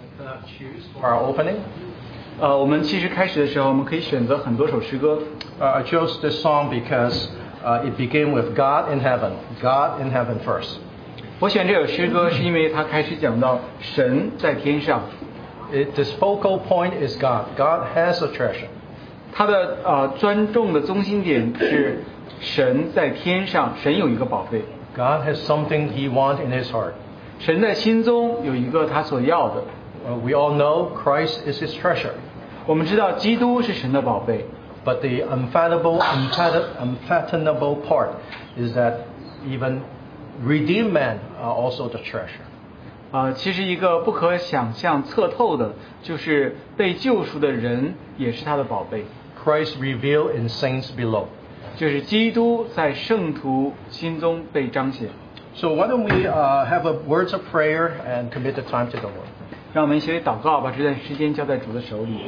choose for our opening. 我们其实开始的时候，我们可以选择很多首诗歌。 I chose this song because it began with God in heaven. God in heaven first. 我选这首诗歌是因为它开始讲到神在天上。 This focal point is God. God has a treasure. 它的专重的中心点是神在天上，神有一个宝贝。 God has something He wants in His heart. 神在心中有一个他所要的。 We all know Christ is His treasure. 我们知道基督是神的宝贝。 But the unfathomable part is that even redeemed men are also the treasure. 其实一个不可想象、测透的，就是被救赎的人也是他的宝贝。 Christ revealed in saints below. 就是基督在圣徒心中被彰显。 So why don't we have a words of prayer and commit the time to the Lord? 让我们一起来祷告，把这段时间交在主的手里。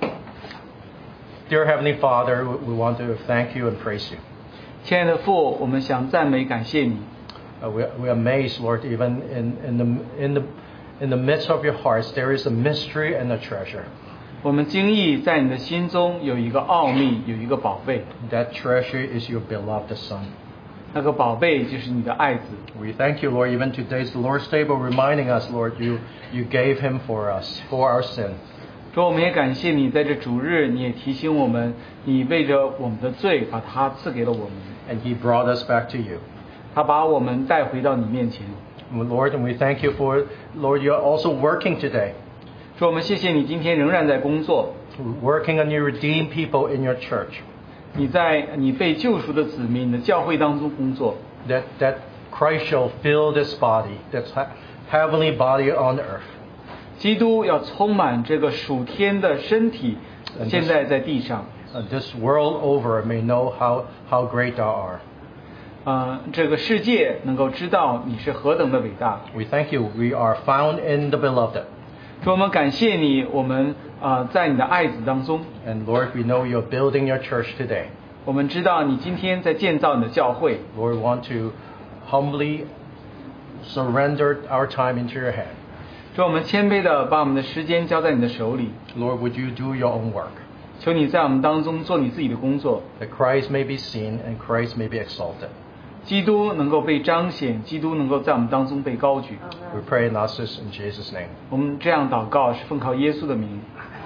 Dear Heavenly Father, we want to thank you and praise you. 亲爱的父，我们想赞美感谢你。 We're amazed, Lord, even in the midst of your hearts, there is a mystery and a treasure. 我们惊异在你的心中有一个奥秘，有一个宝贝。 That treasure is your beloved Son. 那个宝贝就是你的爱子。 We thank you, Lord, even today's the Lord's table, reminding us, Lord, you gave him for us, for our sin. 主，我们也感谢你，在这主日，你也提醒我们，你为着我们的罪，把它赐给了我们。 And he brought us back to you. 他把我们带回到你面前。 Lord, and we thank you for, Lord, you are also working today. 主，我们谢谢你今天仍然在工作。 Working on your redeemed people in your church. 你在你被救赎的子民的教会当中工作。 That Christ shall fill this body, this heavenly body on earth. 基督要充满这个属天的身体，现在在地上。 This world over may know how great thou art. 这个世界能够知道你是何等的伟大。 We thank you. We are found in the beloved. 主，我们感谢你，我们在你的爱子当中。 And Lord, we know you're building your church today. 我们知道你今天在建造你的教会。 Lord, we want to humbly surrender our time into your hand. 主，我们谦卑的把我们的时间交在你的手里。 Lord, would you do your own work? 求你在我们当中做你自己的工作。 That Christ may be seen and Christ may be exalted. 基督能够被彰显，基督能够在我们当中被高举。 We pray and ask this in Jesus' name. 我们这样祷告是奉靠耶稣的名。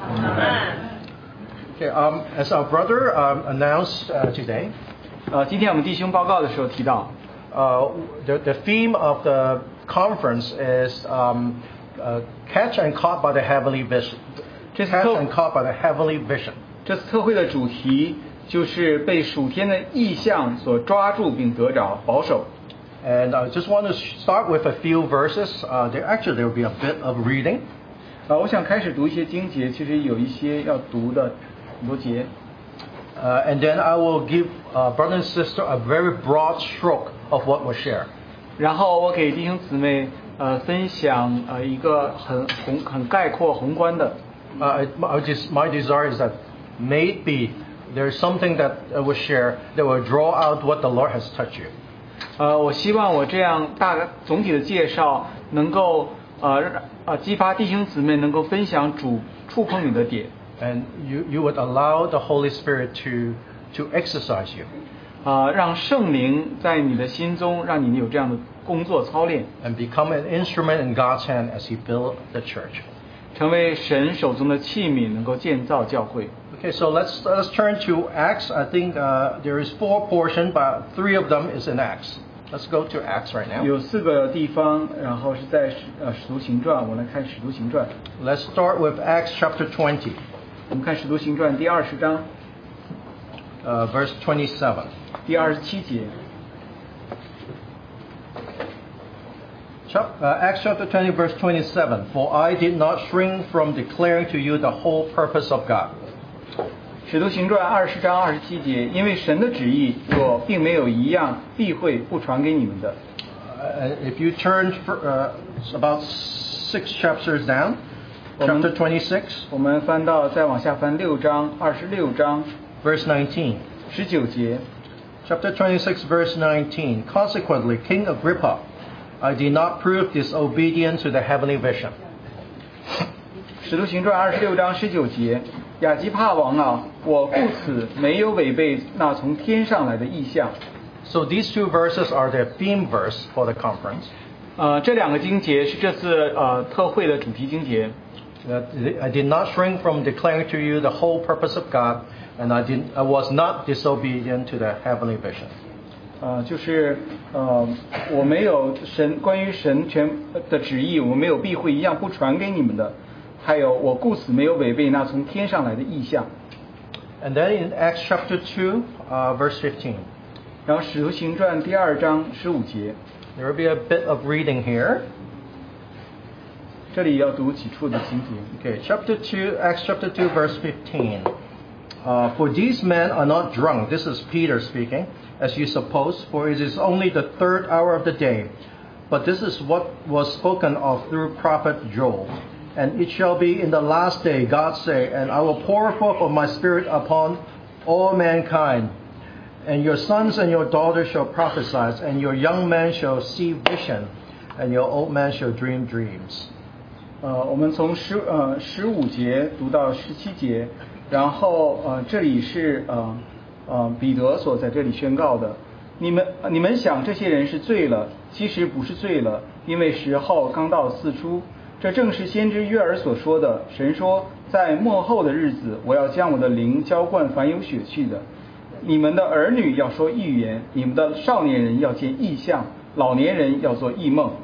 Okay, as our brother announced today, 今天我们弟兄报告的时候提到， the theme of the conference is catch and caught by the heavenly vision. Catch and caught by the heavenly vision. 这次特会的主题就是被属天的意象所抓住并得着保守。 And I just want to start with a few verses. There will be a bit of reading. 我想开始读一些经节，其实有一些要读的很多节。 And then I will give brother and sister a very broad stroke of what we'll share. 然后我给弟兄姊妹分享一个很概括宏观的。 My desire is that maybe there is something that I will share that will draw out what the Lord has touched you. 我希望我这样总体的介绍能够激发弟兄姊妹能够分享主触碰你的点。 And you would allow the Holy Spirit to exercise you. 让圣灵在你的心中，让你有这样的工作操练。 And become an instrument in God's hand as He builds the church. 成为神手中的器皿，能够建造教会。 Okay, so let's turn to Acts. I think there is 4 portions, but 3 of them is in Acts. Let's go to Acts right now. 有4个地方，然后是在使徒行传。我来看使徒行传。 Let's start with Acts chapter 20. 我们看使徒行传第20章 ，verse 27. 第27节。 Acts chapter 20, verse 27. For I did not shrink from declaring to you the whole purpose of God. 使徒行传20章27节，因为神的旨意，我并没有一样避讳不传给你们的。 If you turn about 6 chapters down, chapter 26. 我们翻到再往下翻6章26章 verse 19. 19节。 Chapter 26, verse 19. Consequently, King Agrippa, I did not prove disobedient to the heavenly vision. 使徒行传26章19节，亚基帕王啊，我故此没有违背那从天上来的意象。 So these two verses are the theme verse for the conference. 这两个经节是这次特会的主题经节。 I did not shrink from declaring to you the whole purpose of God, and I was not disobedient to the heavenly vision. 就是我没有关于神全的旨意，我没有避讳一样不传给你们的。还有我故此没有违背那从天上来的意象。 And then in Acts chapter 2, verse 15. 然后使徒行传第2章15节。 There will be a bit of reading here. 这里要读起初的经节。 Okay, Acts chapter 2, verse 15. For these men are not drunk, this is Peter speaking, as you suppose, for it is only the 3rd hour of the day. But this is what was spoken of through prophet Joel. And it shall be in the last day, God say, and I will pour forth of my spirit upon all mankind. And your sons and your daughters shall prophesy, and your young men shall see vision, and your old men shall dream dreams. 我们从15节读到17节，然后这里是彼得所在这里宣告的。你们想这些人是醉了，其实不是醉了，因为时候刚到四初。这正是先知约珥所说的。神说，在末后的日子，我要将我的灵浇灌凡有血气的。你们的儿女要说预言，你们的少年人要见异象，老年人要做异梦。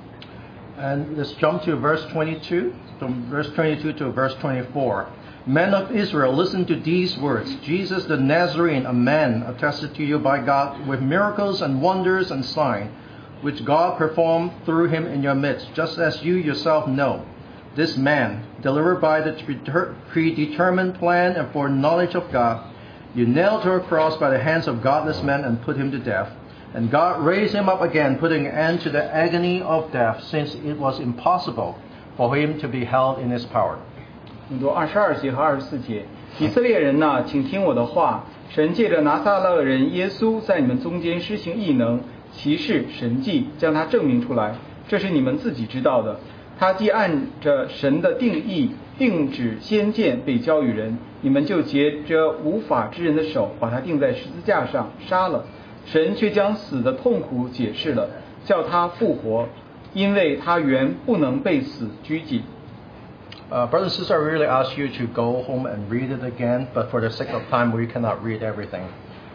And let's jump to verse 22, from verse 22 to verse 24. Men of Israel, listen to these words. Jesus the Nazarene, a man attested to you by God with miracles and wonders and signs, which God performed through him in your midst, just as you yourself know. This man, delivered by the predetermined plan and foreknowledge of God, you nailed to a cross by the hands of godless men and put him to death. And God raised him up again, putting an end to the agony of death, since it was impossible for him to be held in his power. 读22节和24节，以色列人呐，请听我的话。神借着拿撒勒人耶稣在你们中间施行异能、奇事、神迹，将他证明出来，这是你们自己知道的。他既按着神的定义定旨先见被交与人，你们就借着无法之人的手把他钉在十字架上杀了。神却将死的痛苦解释了，叫他复活，因为他原不能被死拘禁。 Brothers and sisters, I really ask you to go home and read it again, but for the sake of time, we cannot read everything.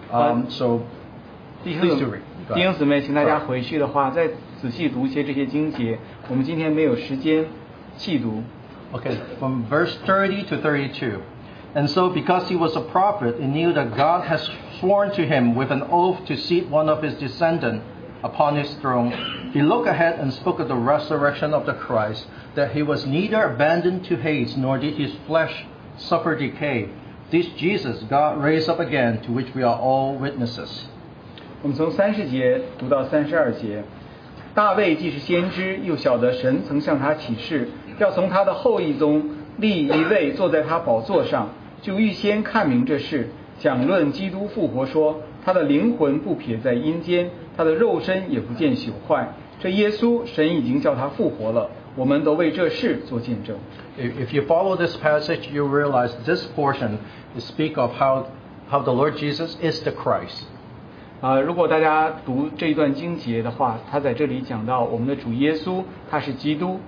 So, please do read. 弟兄姊妹，请大家回去的话，再仔细读一些这些经节。我们今天没有时间细读。 Okay, from verse 30 to 32. And so, because he was a prophet, he knew that God has sworn to him with an oath to seat one of his descendants upon his throne. He looked ahead and spoke of the resurrection of the Christ, that he was neither abandoned to Hades, nor did his flesh suffer decay. This Jesus God raised up again, to which we are all witnesses. 我们从30节读到32节。大卫既是先知，又晓得神曾向他启示，要从他的后裔中立一位坐在他宝座上，就预先看明这事，讲论基督复活，说他的灵魂不撇在阴间，他的肉身也不见朽坏。这耶稣，神已经叫他复活了，我们都为这事做见证。 If you follow this passage, you realize this portion speak of how the Lord Jesus is the Christ. 如果大家读这一段经节的话，他在这里讲到我们的主耶稣，他是基督。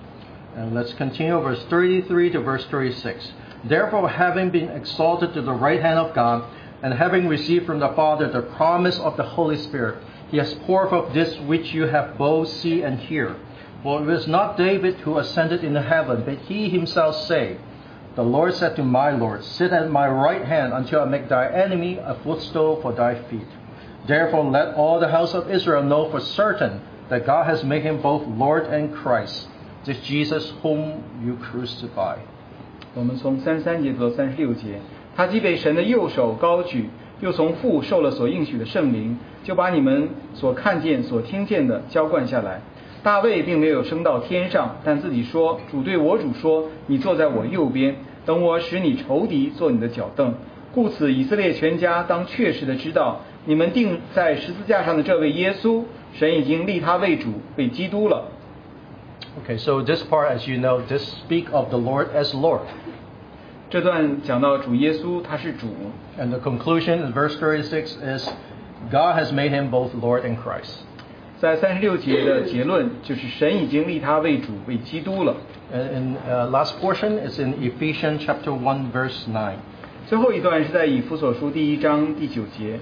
And let's continue verse 33 to verse 36. Therefore, having been exalted to the right hand of God, and having received from the Father the promise of the Holy Spirit, he has poured forth this which you have both see and hear. For it was not David who ascended into heaven, but he himself said, The Lord said to my Lord, Sit at my right hand until I make thy enemy a footstool for thy feet. Therefore let all the house of Israel know for certain that God has made him both Lord and Christ, this Jesus whom you crucified. 我们从33节到36节，他既被神的右手高举，又从父受了所应许的圣灵，就把你们所看见、所听见的浇灌下来。大卫并没有升到天上，但自己说：主对我主说，你坐在我右边，等我使你仇敌做你的脚凳。故此，以色列全家当确实的知道，你们钉在十字架上的这位耶稣，神已经立他为主，为基督了。 Okay, so this part, as you know, this speak of the Lord as Lord. 这段讲到主耶稣他是主， And the conclusion in verse 36 is God has made him both Lord and Christ. 在36节的结论就是神已经立他为主为基督了。 And last portion is in Ephesians chapter 1 verse 9. 最后一段是在以弗所书第1章第9节。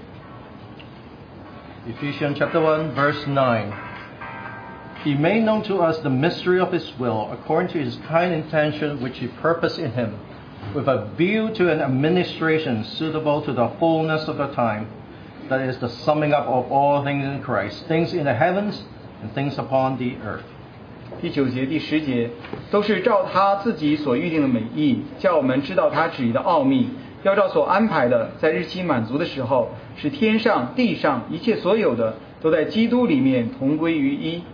Ephesians chapter 1 verse 9. He made known to us the mystery of his will, according to his kind intention which he purposed in him, with a view to an administration suitable to the fullness of the time, that is the summing up of all things in Christ, things in the heavens and things upon the earth. 第9节、第10节都是照他自己所预定的美意，叫我们知道他旨意的奥秘，要照所安排的，在日期满足的时候，使天上、地上一切所有的，都在基督里面同归于一。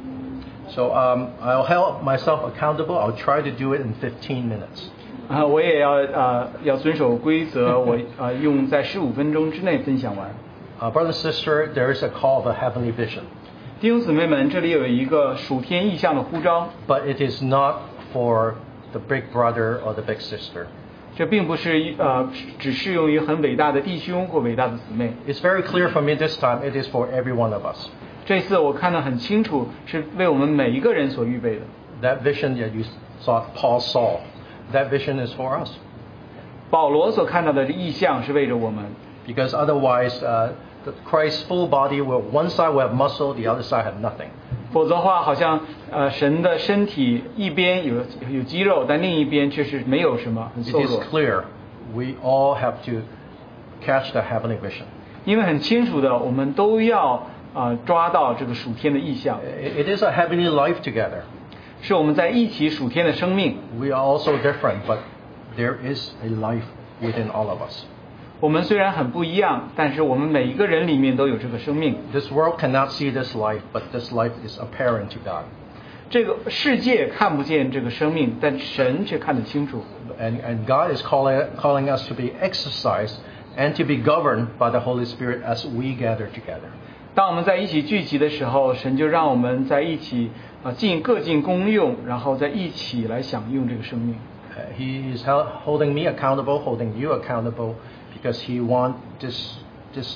So I'll hold myself accountable. I'll try to do it in 15 minutes. 我也要遵守规则，我用在15分钟之内分享完。 Brother and sister, there is a call of a heavenly vision. 弟兄姊妹们，这里有一个属天意象的呼召。 But it is not for the big brother or the big sister. 这并不是只适用于很伟大的弟兄或伟大的姊妹。 It's very clear for me this time. It is for every one of us. 这次我看得很清楚，是为我们每一个人所预备的。 That vision that you thought Paul saw, that vision is for us. 保罗所看到的意象是为着我们。 Because otherwise, Christ's full body will one side will have muscle, the other side have nothing. 否则的话，好像神的身体一边有肌肉，但另一边却是没有什么，很 It 瘦 is 弱。 clear we all have to catch the heavenly vision. 因为很清楚的，我们都要抓到这个属天的意象， It is a heavenly life together. 是我们在一起属天的生命。 We are also different, but there is a life within all of us. 我们虽然很不一样，但是我们每一个人里面都有这个生命。 This world cannot see this life, but this life is apparent to God. 这个世界看不见这个生命，但神却看得清楚。 And God is calling us to be exercised and to be governed by the Holy Spirit as we gather together. 当我们在一起聚集的时候，神就让我们在一起各尽功用，然后在一起来享用这个生命。 He is holding me accountable, holding you accountable, because He wants this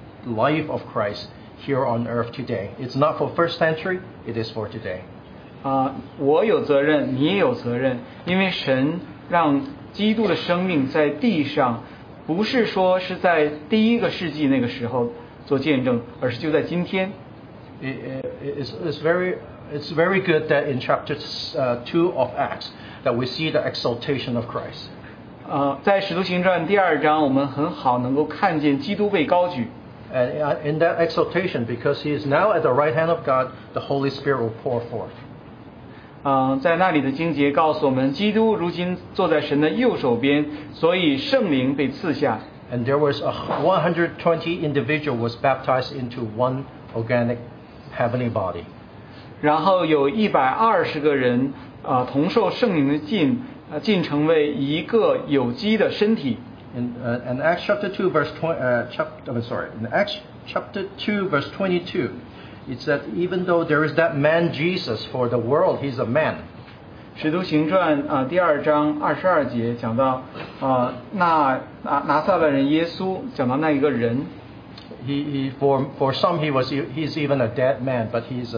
life of Christ here on earth today. It's not for first century, it is for today. 我有责任，你也有责任，因为神让基督的生命在地上，不是说是在第一个世纪那个时候做见证，而是就在今天。 It's very good that in chapter 2 of Acts that we see the exaltation of Christ. 在使徒行传第2章，我们很好能够看见基督被高举。 And in that exaltation, because He is now at the right hand of God, the Holy Spirit will pour forth. 在那里的经节告诉我们，基督如今坐在神的右手边，所以圣灵被赐下。 And there was 120 individual was baptized into one organic heavenly body. 然后有120个人同受圣灵的浸成为一个有机的身体。 In Acts chapter 2 verse 20, in Acts chapter 2 verse 22, it said even though there is that man Jesus, for the world he's a man. 使徒行传第2章22节讲到拿撒勒人耶稣，讲到那一个人。 For some he's even a dead man, but he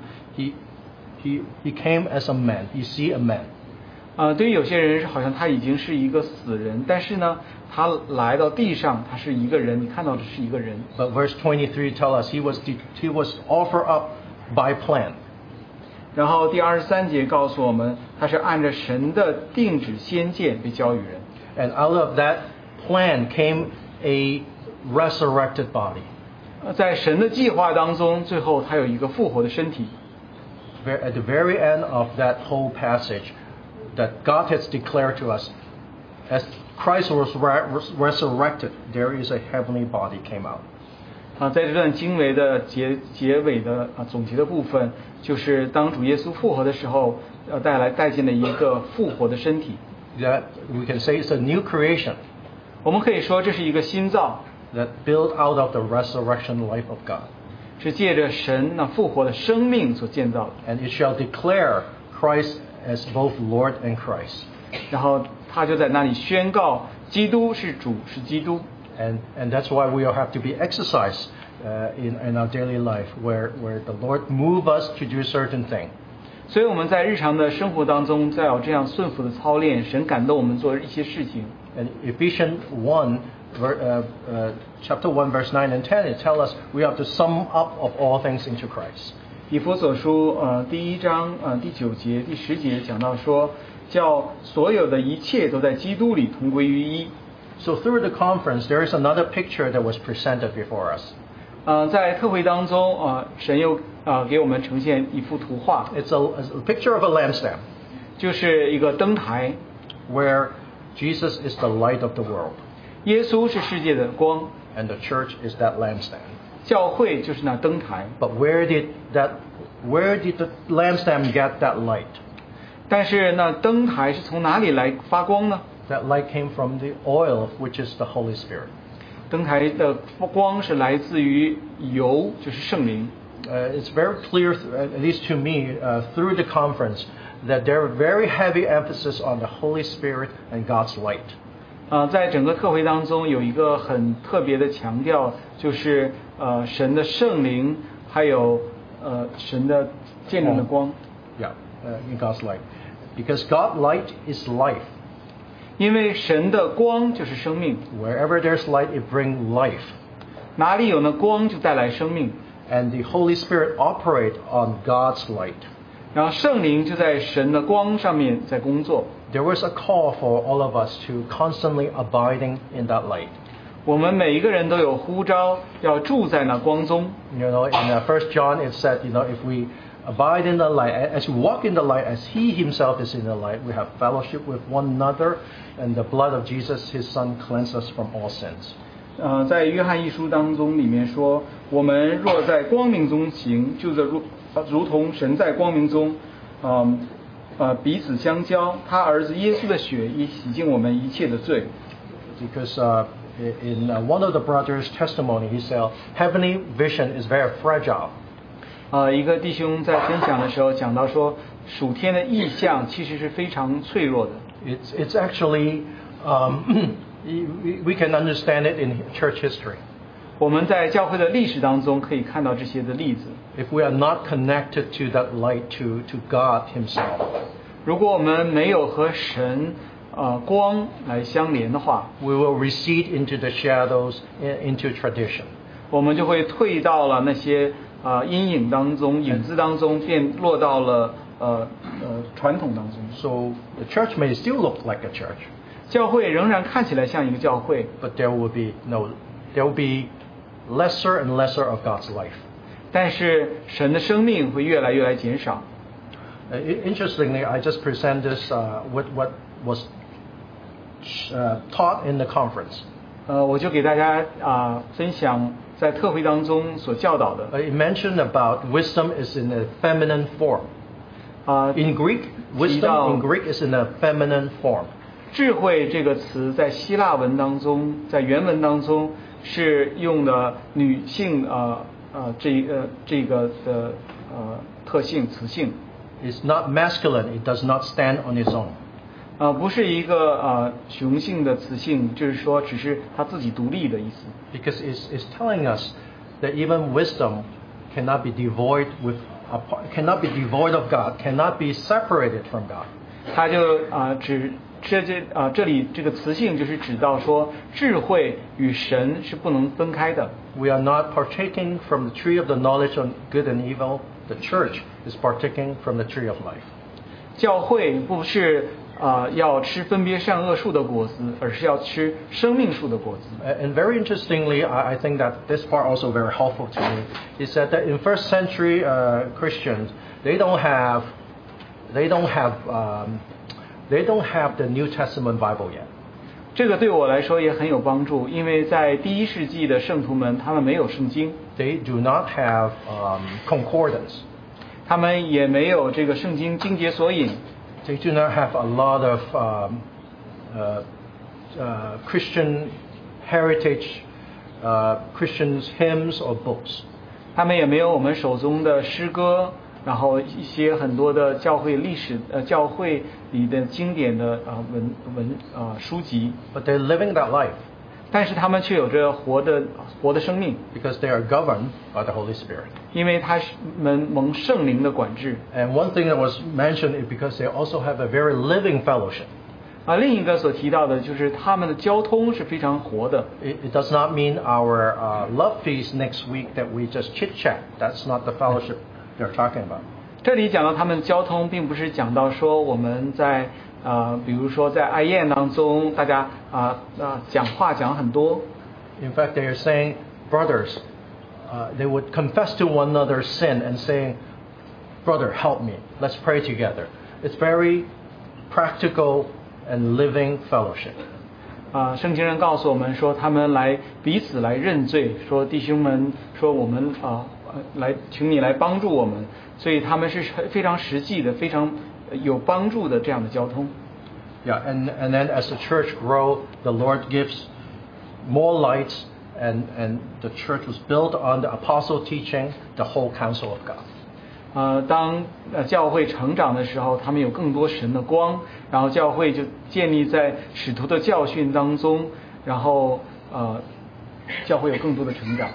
came as a man. He see a man. 对于有些人好像他已经是一个死人，但是呢，他来到地上，他是一个人，你看到的是一个人。 But verse 23 tells us he was offered up by plan. 然后第23节告诉我们，他是按着神的定旨先见被交与人。 And out of that plan came a resurrected body. 在神的计划当中，最后他有一个复活的身体。 At the very end of that whole passage, that God has declared to us, as Christ was resurrected, there is a heavenly body came out. 在这段经文的结尾的总结的部分，就是当主耶稣复活的时候，要带进了一个复活的身体。 That we can say it's a new creation. 我们可以说这是一个新造， That built out of the resurrection life of God. 是借着神那复活的生命所建造的。 And it shall declare Christ as both Lord and Christ. 然后他就在那里宣告基督是主，是基督。 And that's why we all have to be exercised in our daily life, where the Lord move us to do certain thing. 所以我们在日常的生活当中，再有这样顺服的操练，神感动我们做一些事情。 And Ephesians 1, chapter 1, verse 9 and 10, it tells us we have to sum up of all things into Christ. 以弗所书第1章第9节、第10节讲到说，叫所有的一切都在基督里同归于一。 So through the conference, there is another picture that was presented before us. 在特会当中神又给我们呈现一幅图画。 It's a picture of a lampstand. 就是一个灯台。 Where Jesus is the light of the world. 耶稣是世界的光。 And the church is that lampstand. 教会就是那灯台。 But where did the lampstand get that light? 但是那灯台是从哪里来发光呢？ That light came from the oil, which is the Holy Spirit. 灯台的光是来自于油，就是圣灵。 It's very clear, at least to me, through the conference, that there are very heavy emphasis on the Holy Spirit and God's light. 在整个特会当中有一个很特别的强调，就是神的圣灵，还有神的见证的光。 Yeah, in God's light, because God's light is life. 因为神的光就是生命。 Wherever there's light, it brings life. 哪里有那光就带来生命。 And the Holy Spirit operate on God's light. 然后圣灵就在神的光上面在工作。 There was a call for all of us to constantly abiding in that light. 我们每一个人都有呼召，要住在那光中。 You know, in 1 John it said, you know, if we abide in the light, as we walk in the light, as He Himself is in the light, we have fellowship with one another, and the blood of Jesus, His Son, cleanses us from all sins. 在约翰一书当中里面说，我们若在光明中行，就如同神在光明中，彼此相交。他儿子耶稣的血已洗净我们一切的罪。 Because in one of the brothers' testimony, he said, heavenly vision is very fragile. 一个弟兄在分享的时候讲到说，属天的意象其实是非常脆弱的。 It's actually we can understand it in church history. 我们在教会的历史当中可以看到这些的例子。 If we are not connected to that light, to God Himself, 如果我们没有和神光来相连的话， we will recede into the shadows, into tradition. 我们就会退到了那些阴影当中、影子当中，便落到了传统当中。 So the church may still look like a church. 教会仍然看起来像一个教会 But there will be lesser and lesser of God's life. 但是神的生命会越来越来减少。 Interestingly, I just present this what was taught in the conference. 我就给大家分享在特会当中所教导的。 It mentioned about wisdom is in a feminine form. In Greek, wisdom in Greek is in a feminine form. 智慧这个词在希腊文当中，在原文当中是用的女性这个的特性词性。 It's not masculine. It does not stand on its own. 不是一个雄性的词性，就是说只是它自己独立的意思。 Because it's telling us that even wisdom cannot be devoid of God, cannot be separated from God. 它就这里这个词性就是指到说智慧与神是不能分开的。 We are not partaking from the tree of the knowledge of good and evil. The church is partaking from the tree of life. 教会不是要吃分别善恶树的果子，而是要吃生命树的果子。 And very interestingly, I think that this part also very helpful to me. Is that in first century Christians, they don't have the New Testament Bible yet. 这个对我来说也很有帮助，因为在第一世纪的圣徒们，他们没有圣经。 They do not have concordance. 他们也没有这个圣经经节索引。 They do not have a lot of Christian heritage, Christian hymns or books. 他们也没有我们手中的诗歌然后一些很多的教会历史教会里的经典的书籍。 But they're living that life 但是他们却有着活的生命， because they are governed by the Holy Spirit. 因为他们蒙圣灵的管制。 And one thing that was mentioned is because they also have a very living fellowship. 另一个所提到的就是他们的交通是非常活的。 It does not mean our love feast next week that we just chit chat. That's not the fellowship they're talking about. 这里讲到他们的交通，并不是讲到说我们在比如说在爱宴当中，大家讲话讲很多。 In fact, they are saying, brothers, they would confess to one another's sin and saying, brother, help me. Let's pray together. It's very practical and living fellowship. 圣经上告诉我们说，他们彼此来认罪，说弟兄们，说我们来请你来帮助我们，所以他们是非常实际的，非常有帮助的这样的交通。 Yeah, and then as the church grow, the Lord gives more lights, and the church was built on the apostle teaching, the whole counsel of God. 当教会成长的时候，他们有更多神的光，然后教会就建立在使徒的教训当中，然后教会有更多的成长。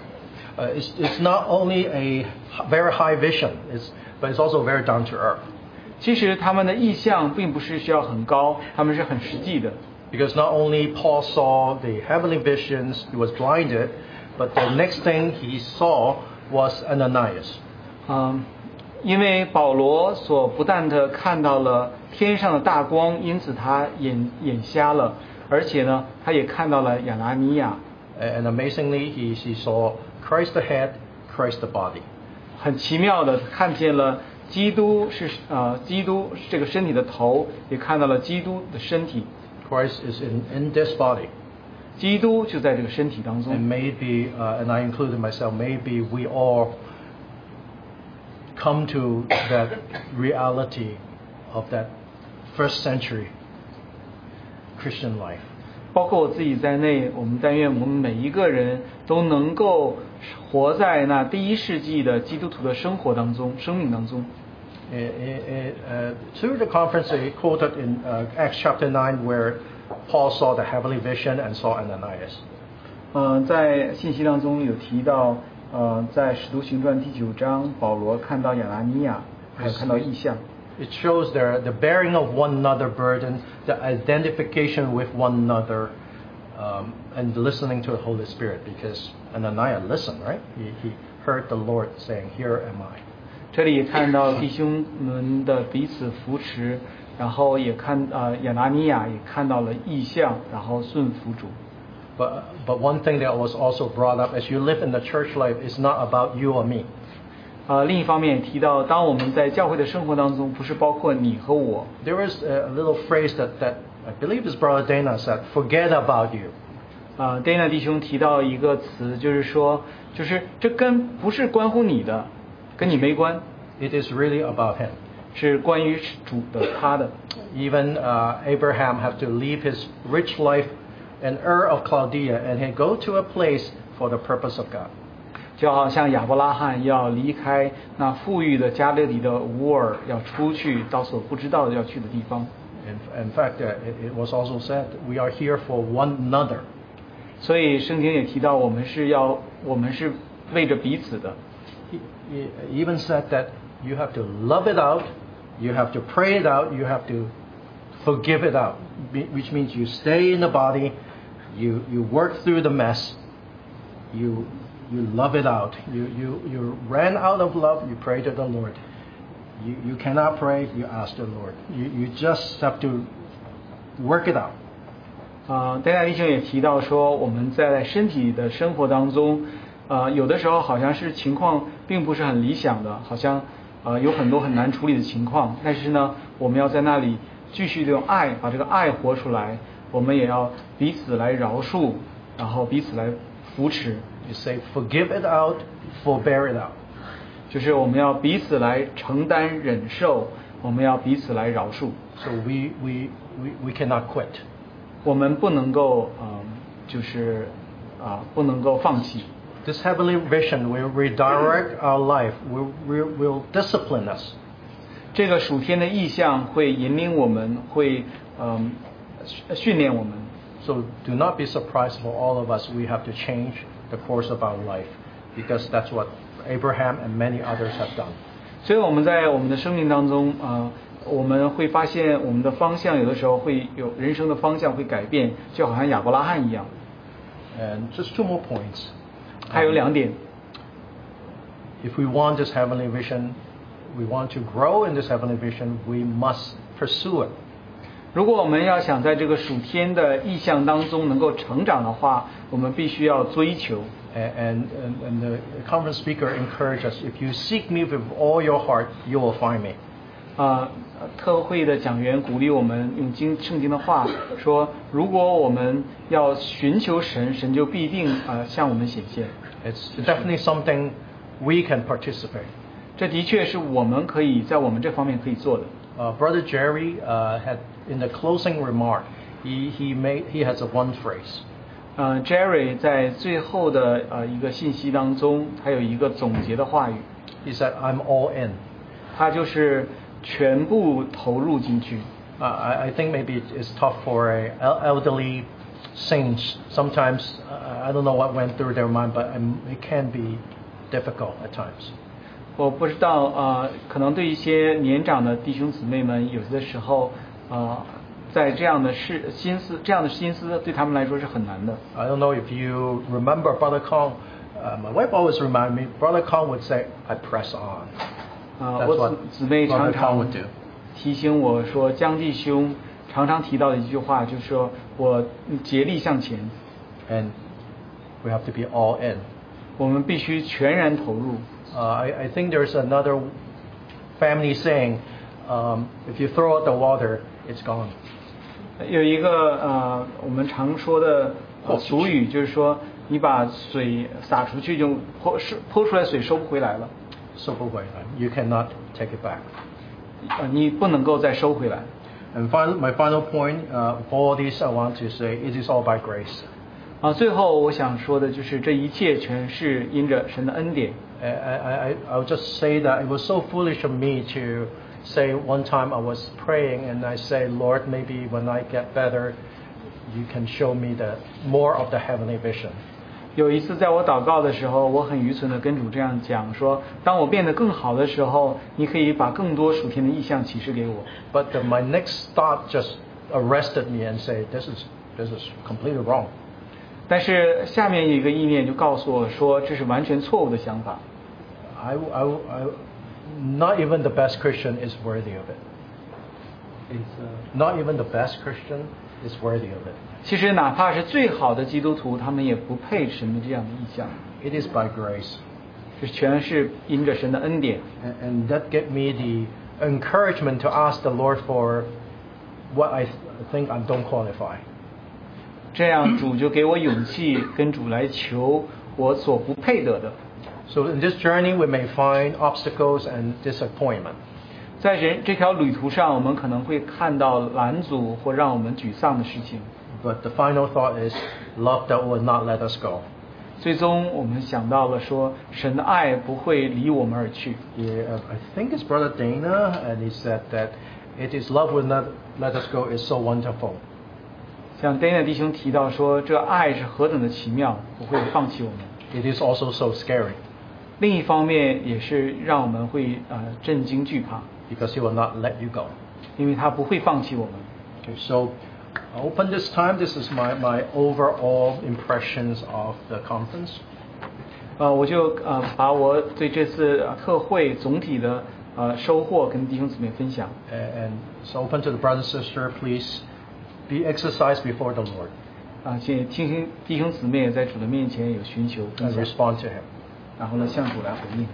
It's not only a very high vision, but it's also very down to earth. 其实他们的意向并不是需要很高，他们是很实际的。 Because not only Paul saw the heavenly visions, he was blinded, but the next thing he saw was Ananias. 因为保罗不但的看到了天上的大光，因此他眼瞎了，而且呢，他也看到了亚拿尼亚。 And amazingly, he saw Christ the head, Christ the body. 很奇妙的看见了基督是这个身体的头，也看到了基督的身体。 Christ is in this body. 基督就在这个身体当中。 And maybe, and I included myself, maybe we all come to that reality of that first century Christian life. 包括我自己在内，我们但愿我们每一个人都能够活在那第一世纪的基督徒的生活当中、生命当中。 Through the conference, they quoted in Acts chapter 9 where Paul saw the heavenly vision and saw Ananias. 在信息当中有提到，在使徒行传第9章，保罗看到亚拿尼亚，还有看到异象。 It shows the bearing of one another burden, the identification with one another, and listening to the Holy Spirit. Because Ananias listened, right? He heard the Lord saying, "Here am I." 这里也看到弟兄们的彼此扶持，然后也看亚拿尼亚也看到了异象，然后顺服主。 But one thing that was also brought up as you live in the church life is not about you or me. 另一方面也提到，当我们在教会的生活当中，不是包括你和我。 There is a little phrase that I believe is Brother Dana said, "Forget about you." Dana 弟兄提到一个词，就是说，就是这不是关乎你的，跟你没关。 It is really about him. 是关于主的他的。 Even Abraham had to leave his rich life in Ur of Chaldea and he go to a place for the purpose of God. 就好像亚伯拉罕要离开那富裕的加勒底的乌尔，要出去到所不知道的要去的地方。 In fact, it was also said, we are here for one another. 所以圣经也提到，我们是为着彼此的。 He even said that you have to love it out, you have to pray it out, you have to forgive it out, which means you stay in the body, you work through the mess, you love it out. You ran out of love, you pray to the Lord. You cannot pray, you ask the Lord. You just have to work it out. 戴大弟兄也提到说，我们在身体的生活当中，有的时候好像是情况并不是很理想的，好像有很多很难处理的情况，但是呢，我们要在那里继续的用爱把这个爱活出来，我们也要彼此来饶恕，然后彼此来扶持。 You say, forgive it out, forbear it out. 就是我们要彼此来承担忍受，我们要彼此来饶恕。 So we cannot quit. 我们不能够不能够放弃。 This heavenly vision will redirect our life, will discipline us. 这个属天的意象会引领我们，会训练我们。 So do not be surprised for all of us. We have to change the course of our life because that's what Abraham and many others have done. 所以我们在我们的生命当中我们会发现我们的方向有的时候会有人生的方向会改变，就好像亚伯拉罕一样。 And just 2 more points. 还有2点。 If we want this heavenly vision, we want to grow in this heavenly vision, we must pursue it. 如果我们要想在这个属天的意象当中能够成长的话，我们必须要追求。 And the conference speaker encouraged us, if you seek me with all your heart, you will find me. 特会的讲员鼓励我们用圣经的话说，如果我们要寻求神，神就必定向我们显现。 It's definitely something we can participate. 这的确是我们可以在我们这方面可以做的。 Brother Jerry had in the closing remark, he has a one phrase. Jerry 在最後的一個信息當中，他有一個總結的話語。 He said, "I'm all in." 他就是全部投入進去。 I think maybe it's tough for a elderly saints. Sometimes I don't know what went through their mind, but it can be difficult at times. 我不知道可能对一些年长的弟兄姊妹们，有些时候在这样的心思对他们来说是很难的。 I don't know if you remember Brother Kong. My wife always remind me. Brother Kong would say, "I press on." That's 我 what 姊妹常 Brother Kong 常 would do. 提醒我说，江弟兄常常提到的一句话就是说我竭力向前。 And we have to be all in. 我们必须全然投入。 I think there's another family saying, if you throw out the water, it's gone. 有一个我们常说的俗语，就是说你把水洒出去就泼出来水收不回来了。 收不回来 You cannot take it back. 你不能够再收回来。 And my final point, all this I want to say, it is all by grace. 最后我想说的就是这一切全是因着神的恩典。 I'll just say that it was so foolish of me to say one time I was praying and I say, Lord, maybe when I get better, you can show me more of the heavenly vision. 有一次在我祷告的时候，我很愚蠢的跟主这样讲说，当我变得更好的时候，你可以把更多属天的意象启示给我。 But my next thought just arrested me and said, this is completely wrong. 但是下面一个意念就告诉我说，这是完全错误的想法。 Not even the best Christian is worthy of it. Not even the best Christian is worthy of it. 其实哪怕是最好的基督徒，他们也不配神的这样的意象。 It is by grace. 这全是因着神的恩典。 And that gave me the encouragement to ask the Lord for what I think I don't qualify. 这样主就给我勇气跟主来求我所不配得的。 So in this journey we may find obstacles and disappointment. 在这条旅途上，我们可能会看到拦阻或让我们沮丧的事情。 But the final thought is love that will not let us go. 最终我们想到了说，神的爱不会离我们而去。 Yeah, I think it's Brother Dana, and he said that it is love will not let us go is so wonderful. 像 Dana 弟兄提到说，这爱是何等的奇妙，不会放弃我们。 It is also so scary. 另一方面也是让我们会震惊惧怕。 Because he will not let you go. 因为他不会放弃我们。 Okay, so open this time. This is my overall impressions of the conference. 我就把我对这次特会总体的收获跟弟兄姊妹分享。 And so open to the brother and sister. Please be exercised before the Lord. 请弟兄姊妹在主的面前有寻求分 And 享， respond to him. 然后呢向主来回应。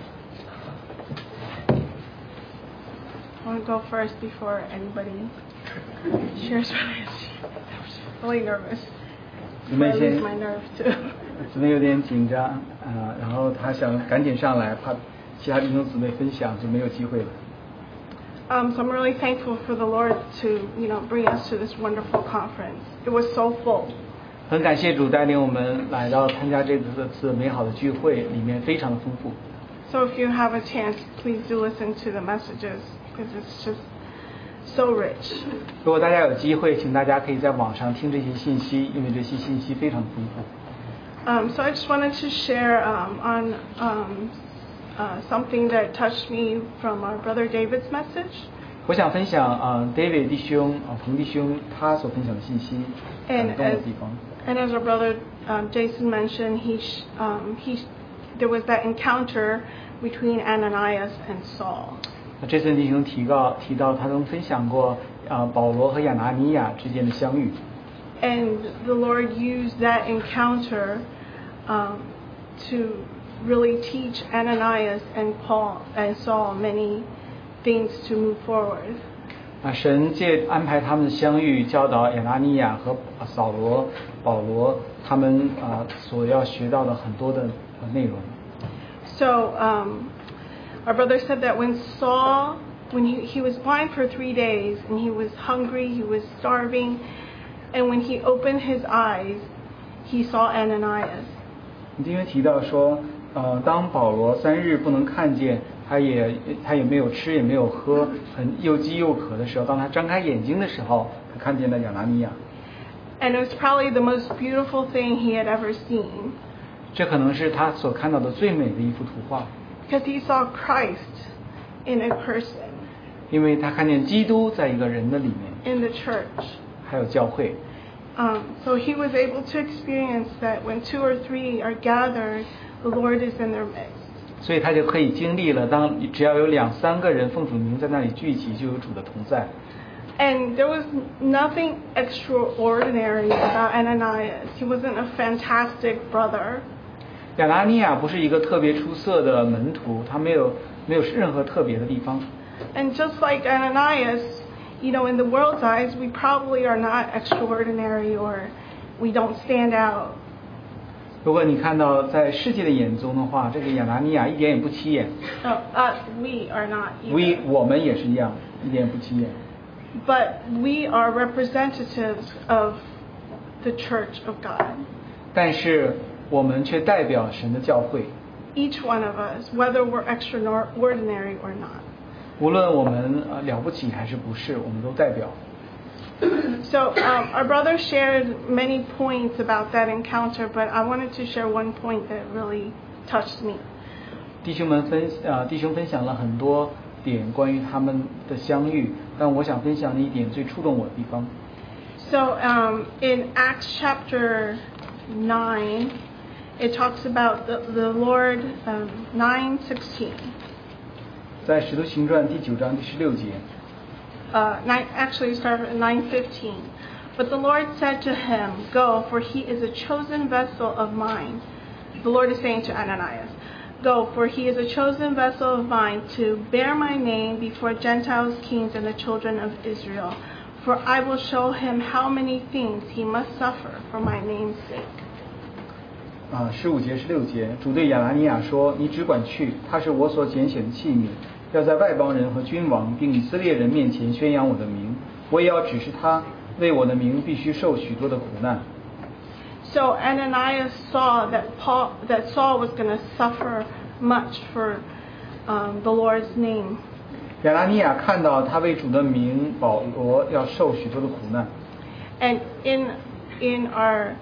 Want to go first before anybody? Shares really nervous. 姊妹 I 先 lose my nerve too. 姊妹有点紧张然后她想赶紧上来，怕其他弟兄姊妹分享就没有机会了。 So I'm really thankful for the Lord to, bring us to this wonderful conference. It was so full. 很感谢主带领我们来到参加这次美好的聚会，里面非常的丰富。 So if you have a chance, please do listen to the messages because it's just so rich. 如果大家有机会，请大家可以在网上听这些信息，因为这些信息非常丰富。 So I just wanted to share on something that touched me from our brother David's message. 我想分享David 弟兄彭弟兄他所分享的信息，感动的地方。 And as our brother Jason mentioned, there was that encounter between Ananias and Saul. 这次弟兄提到他曾分享过保罗和亚拿尼亚之间的相遇。 And the Lord used that encounter to really teach Ananias and Paul and Saul many things to move forward. 神安排他们的相遇，教导亚拿尼亚和保罗他们所要学到的很多的内容。 So our brother said that when he was blind for 3 days and he was hungry, he was starving, and when he opened his eyes, he saw Ananias. 因为提到说当保罗3日不能看见，他也没有吃也没有喝，又饥又渴的时候，当他张开眼睛的时候，他看见了亚拿尼亚。 And it was probably the most beautiful thing he had ever seen. 这可能是他所看到的最美的一幅图画。 Because he saw Christ in a person. 因为他看见基督在一个人的里面。 In the church. 还有教会。 So he was able to experience that when 2 or 3 are gathered, the Lord is in their midst. 所以他就可以经历了，只要有2、3个人奉主名在那里聚集，就有主的同在。 And there was nothing extraordinary about Ananias. He wasn't a fantastic brother. 亚拿尼亚不是一个特别出色的门徒，他没有任何特别的地方。 And just like Ananias, in the world's eyes, we probably are not extraordinary or we don't stand out. 如果你看到在世界的眼中的话，这个亚拿尼亚一点也不起眼。 We are not either. 我们也是一样，一点也不起眼。 But we are representatives of the Church of God. 但是我们却代表神的教会。 Each one of us, whether we're extraordinary or not. 无论我们了不起还是不是，我们都代表。 So our brother shared many points about that encounter, but I wanted to share one point that really touched me. 弟兄分享了很多点关于他们的相遇，但我想分享的一点最触动我的地方。 So in Acts chapter 9, it talks about the Lord 9:16. 在使徒行传第9章第16节。 Actually, start at 9:15. But the Lord said to him, "Go, for he is a chosen vessel of mine." The Lord is saying to Ananias, "Go, for he is a chosen vessel of mine to bear my name before Gentiles, kings, and the children of Israel. For I will show him how many things he must suffer for my name's sake." 15节、16节，主对亚拿尼亚说：“你只管去，他是我所拣选的器皿。要在外邦人和君王并以色列人面前宣扬我的名，我也要指示他，为我的名必须受许多的苦难。” So Ananias saw that Saul was going to suffer much for the Lord's name. 亚拿尼亚看到他为主的名保罗要受许多的苦难。 And in our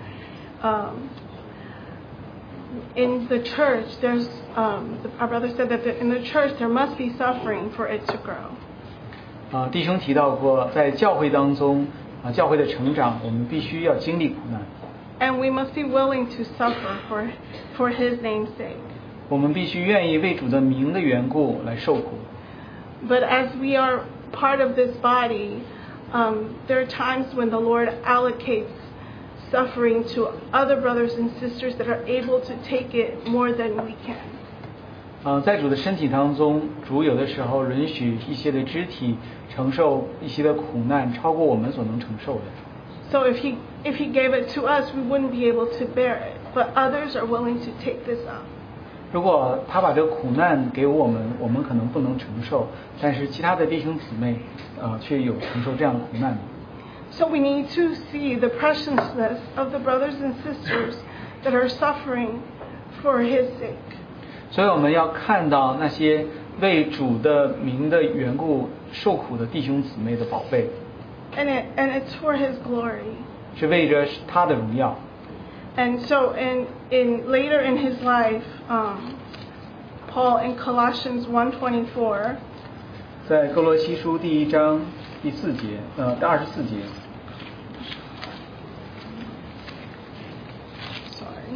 in the church, there's our brother said that in the church there must be suffering for it to grow. 弟兄提到过，在教会当中教会的成长，我们必须要经历苦难。 And we must be willing to suffer for His name's sake. 我们必须愿意为主的名的缘故来受苦。 But as we are part of this body, there are times when the Lord allocates suffering to other brothers and sisters that are able to take it more than we can. 在主的身体当中，主有的时候允许一些的肢体承受一些的苦难，超过我们所能承受的。 So if he gave it to us, we wouldn't be able to bear it. But others are willing to take this up. 如果他把这个苦难给我们，我们可能不能承受，但是其他的弟兄姊妹，却有承受这样的苦难的。 So we need to see the preciousness of the brothers and sisters that are suffering for His sake. 所以我们要看到那些为主的名的缘故受苦的弟兄姊妹的宝贝。 And it's for His glory. 是为着他的荣耀。 And so in later in his life, Paul in Colossians 1:24, 在哥罗西书第1章第24节。 Sorry.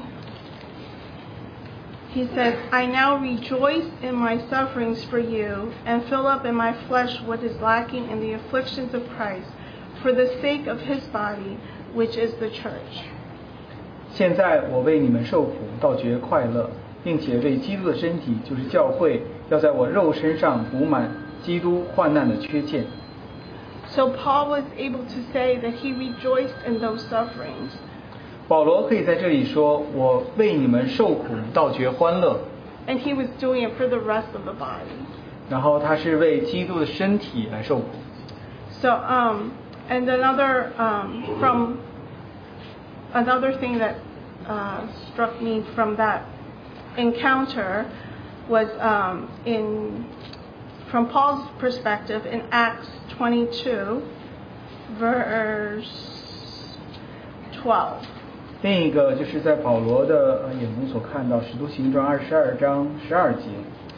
He says, I now rejoice in my sufferings for you and fill up in my flesh what is lacking in the afflictions of Christ for the sake of his body, which is the church. 现在我为你们受苦，倒觉快乐，并且为基督的身体，就是教会，要在我肉身上补满基督患难的缺欠。 So Paul was able to say that he rejoiced in those sufferings. 保罗可以在这里说，我为你们受苦，倒觉欢乐。 And he was doing it for the rest of the body. 然后他是为基督的身体来受苦。 So and another from another thing that struck me from that encounter was from Paul's perspective in Acts 22, verse 12. 另一个就是在保罗的眼中所看到《使徒行传》22章12节。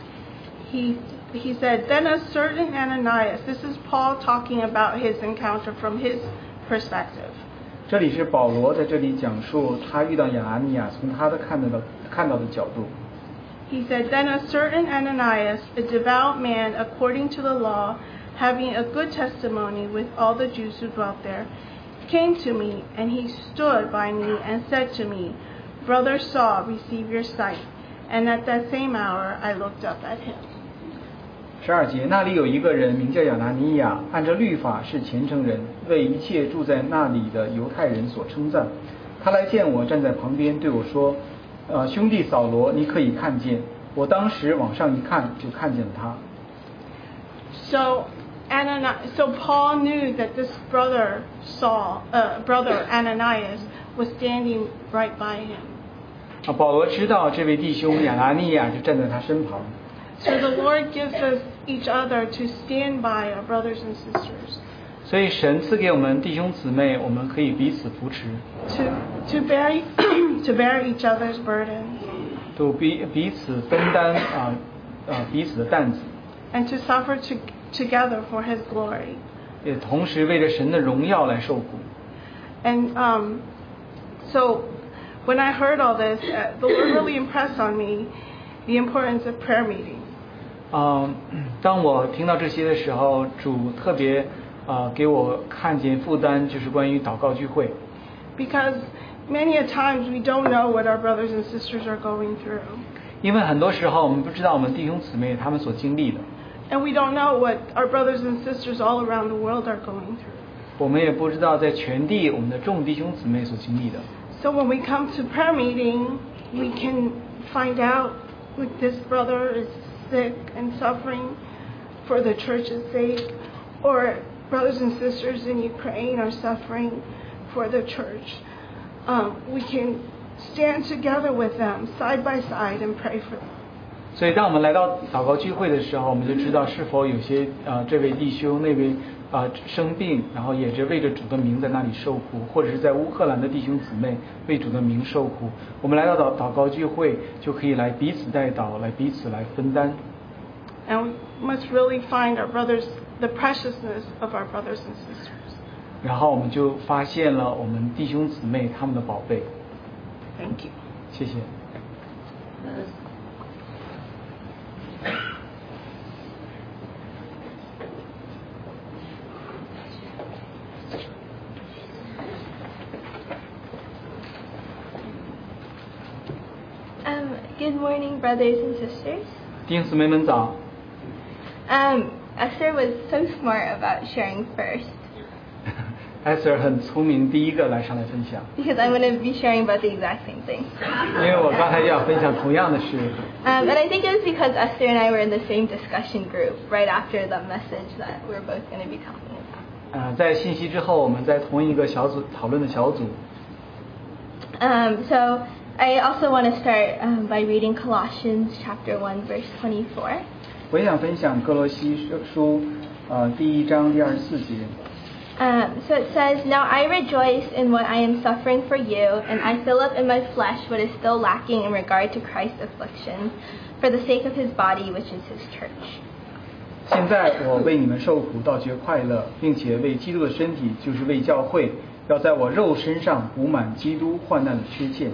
He said, then a certain Ananias, this is Paul talking about his encounter from his perspective. 这里是保罗在这里讲述他遇到亚拿尼亚从他的看到的角度。 He said, then a certain Ananias, a devout man according to the law, having a good testimony with all the Jews who dwelt there, came to me, and he stood by me and said to me, Brother Saul, receive your sight. And at that same hour I looked up at him. 12节，那里有一个人名叫亚拿尼亚，按照律法是虔诚人，为一切住在那里的犹太人所称赞。他来见我，站在旁边对我说：“兄弟扫罗，你可以看见。”我当时往上一看，就看见了他。 So Paul knew that this brother Ananias was standing right by him. 保罗知道这位弟兄亚拿尼亚就站在他身旁。 So the Lord gives us each other to stand by our brothers and sisters. 所以神赐给我们弟兄姊妹，我们可以彼此扶持。 To bear each other's burdens. 都彼此分担彼此的担子。 And to suffer together for His glory. 也同时为着神的荣耀来受苦。 And so when I heard all this, the Lord really impressed on me the importance of prayer meetings. 当我听到这些的时候，主特别给我看见负担，就是关于祷告聚会。 Because many a times we don't know what our brothers and sisters are going through. 因为很多时候我们不知道我们弟兄姊妹他们所经历的。 And we don't know what our brothers and sisters all around the world are going through. 我们也不知道在全地我们的众弟兄姊妹所经历的。 So when we come to prayer meeting, we can find out like this brother is sick and suffering for the church's sake, or brothers and sisters in Ukraine are suffering for the church. We can stand together with them side by side and pray for them. 所以当我们来到祷告聚会的时候，我们就知道是否有些这位弟兄那位生病，然后也是为着主的名在那里受苦，或者是在乌克兰的弟兄姊妹为主的名受苦。我们来到祷告聚会就可以来彼此代祷，来彼此来分担。 And we must really find our brothers, the preciousness of our brothers and sisters. 然后我们就发现了我们弟兄姊妹他们的宝贝。 Thank you. 谢谢。 Good morning, brothers and sisters. 弟兄姊妹们早。 Esther was so smart about sharing first. Esther 很聪明，第一个来上来分享。 Because I'm going to be sharing about the exact same thing. 因为我刚才要分享同样的事。 And I think it was because Esther and I were in the same discussion group right after the message that we're both going to be talking about. 在信息之后，我们在同一个小组讨论的小组。 So I also want to start by reading Colossians chapter 1 verse 24. 我也想分享歌罗西书第1章第24节。 So it says, "Now I rejoice in what I am suffering for you, and I fill up in my flesh what is still lacking in regard to Christ's afflictions, for the sake of his body, which is his church." 现在我为你们受苦，倒觉快乐，并且为基督的身体，就是为教会，要在我肉身上补满基督患难的缺陷。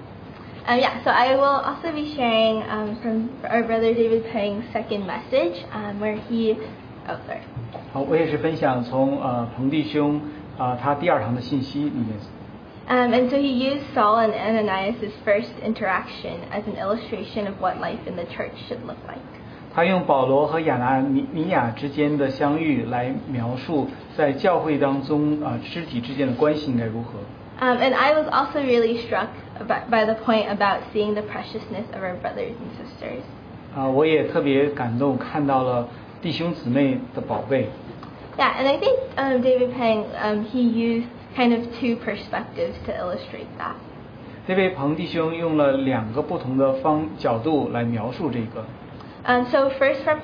So I will also be sharing from our brother David Peng's second message, where he. Oh, sorry. 好，我也是分享从彭弟兄他第2堂的信息里面。 And so he used Saul and Ananias' first interaction as an illustration of what life in the church should look like. 他用保罗和亚拿尼亚之间的相遇来描述在教会当中肢体之间的关系应该如何。 And I was also really struck by the point about seeing the preciousness of our brothers and sisters. 我也特别感动，看到了弟兄姊妹的宝贝。 Yeah, and I think David Peng he used kind of two perspectives to illustrate that. 这位彭弟兄用了2个不同的角度来描述这个。 So first from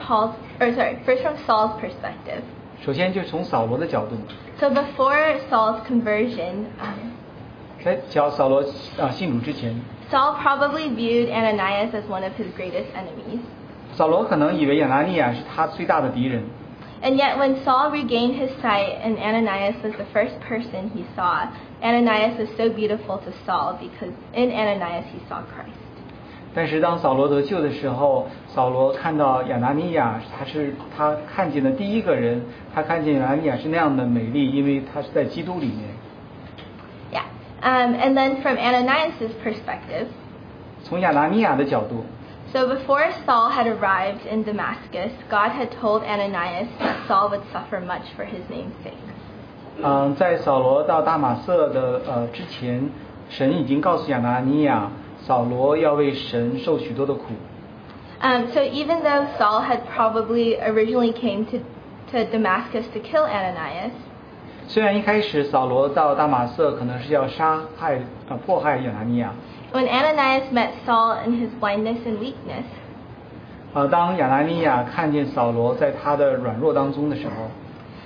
Saul's perspective. 首先就从扫罗的角度。 So before Saul's conversion, 在扫罗信主之前 Saul probably viewed Ananias as one of his greatest enemies. 扫罗可能以为亚拿尼亚是他最大的敌人。 And yet when Saul regained his sight and Ananias was the first person he saw, Ananias was so beautiful to Saul because in Ananias he saw Christ. 但是当扫罗得救的时候，扫罗看到亚拿尼亚，他看见的第一个人，他看见亚拿尼亚是那样的美丽，因为他是在基督里面。 Yeah. And then from Ananias' perspective. 从亚拿尼亚的角度。 So before Saul had arrived in Damascus, God had told Ananias that Saul would suffer much for his name's sake. 在扫罗到大马色的之前，神已经告诉亚拿尼亚，扫罗要为神受许多的苦。 So even though Saul had probably originally came to Damascus to kill Ananias. 虽然一开始扫罗到大马色可能是要迫害亚拿尼亚。 When Ananias met Saul in his blindness and weakness. 当亚拿尼亚看见扫罗在他的软弱当中的时候。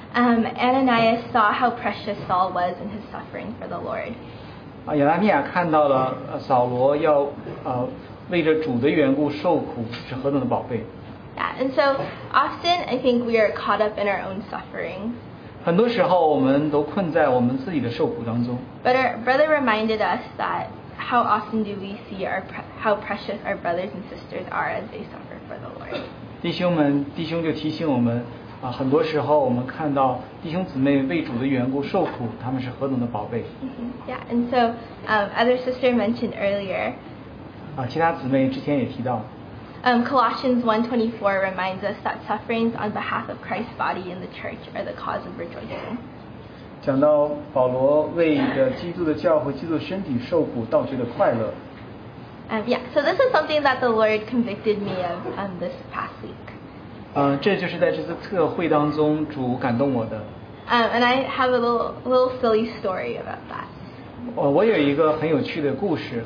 Ananias saw how precious Saul was in his suffering for the Lord. 亚拿尼亚看到了扫罗要为着主的缘故受苦是何等的宝贝。 Yeah, and so often I think we are caught up in our own suffering. 很多时候我们都困在我们自己的受苦当中。 But our brother reminded us that how often do we see how precious our brothers and sisters are as they suffer for the Lord. 弟兄就提醒我们很多时候我们看到弟兄姊妹为主的缘故受苦，他们是何等的宝贝。 Yeah, and so other sister mentioned earlier. 其他姊妹之前也提到。 Colossians 1:24 reminds us that sufferings on behalf of Christ's body in the church are the cause of rejoicing. 讲到保罗为着基督的教会、基督的身体受苦，倒觉得快乐。 Yeah, so this is something that the Lord convicted me of this past week. 这就是在这次特会当中主感动我的。 And I have a little silly story about that. 我有一个很有趣的故事。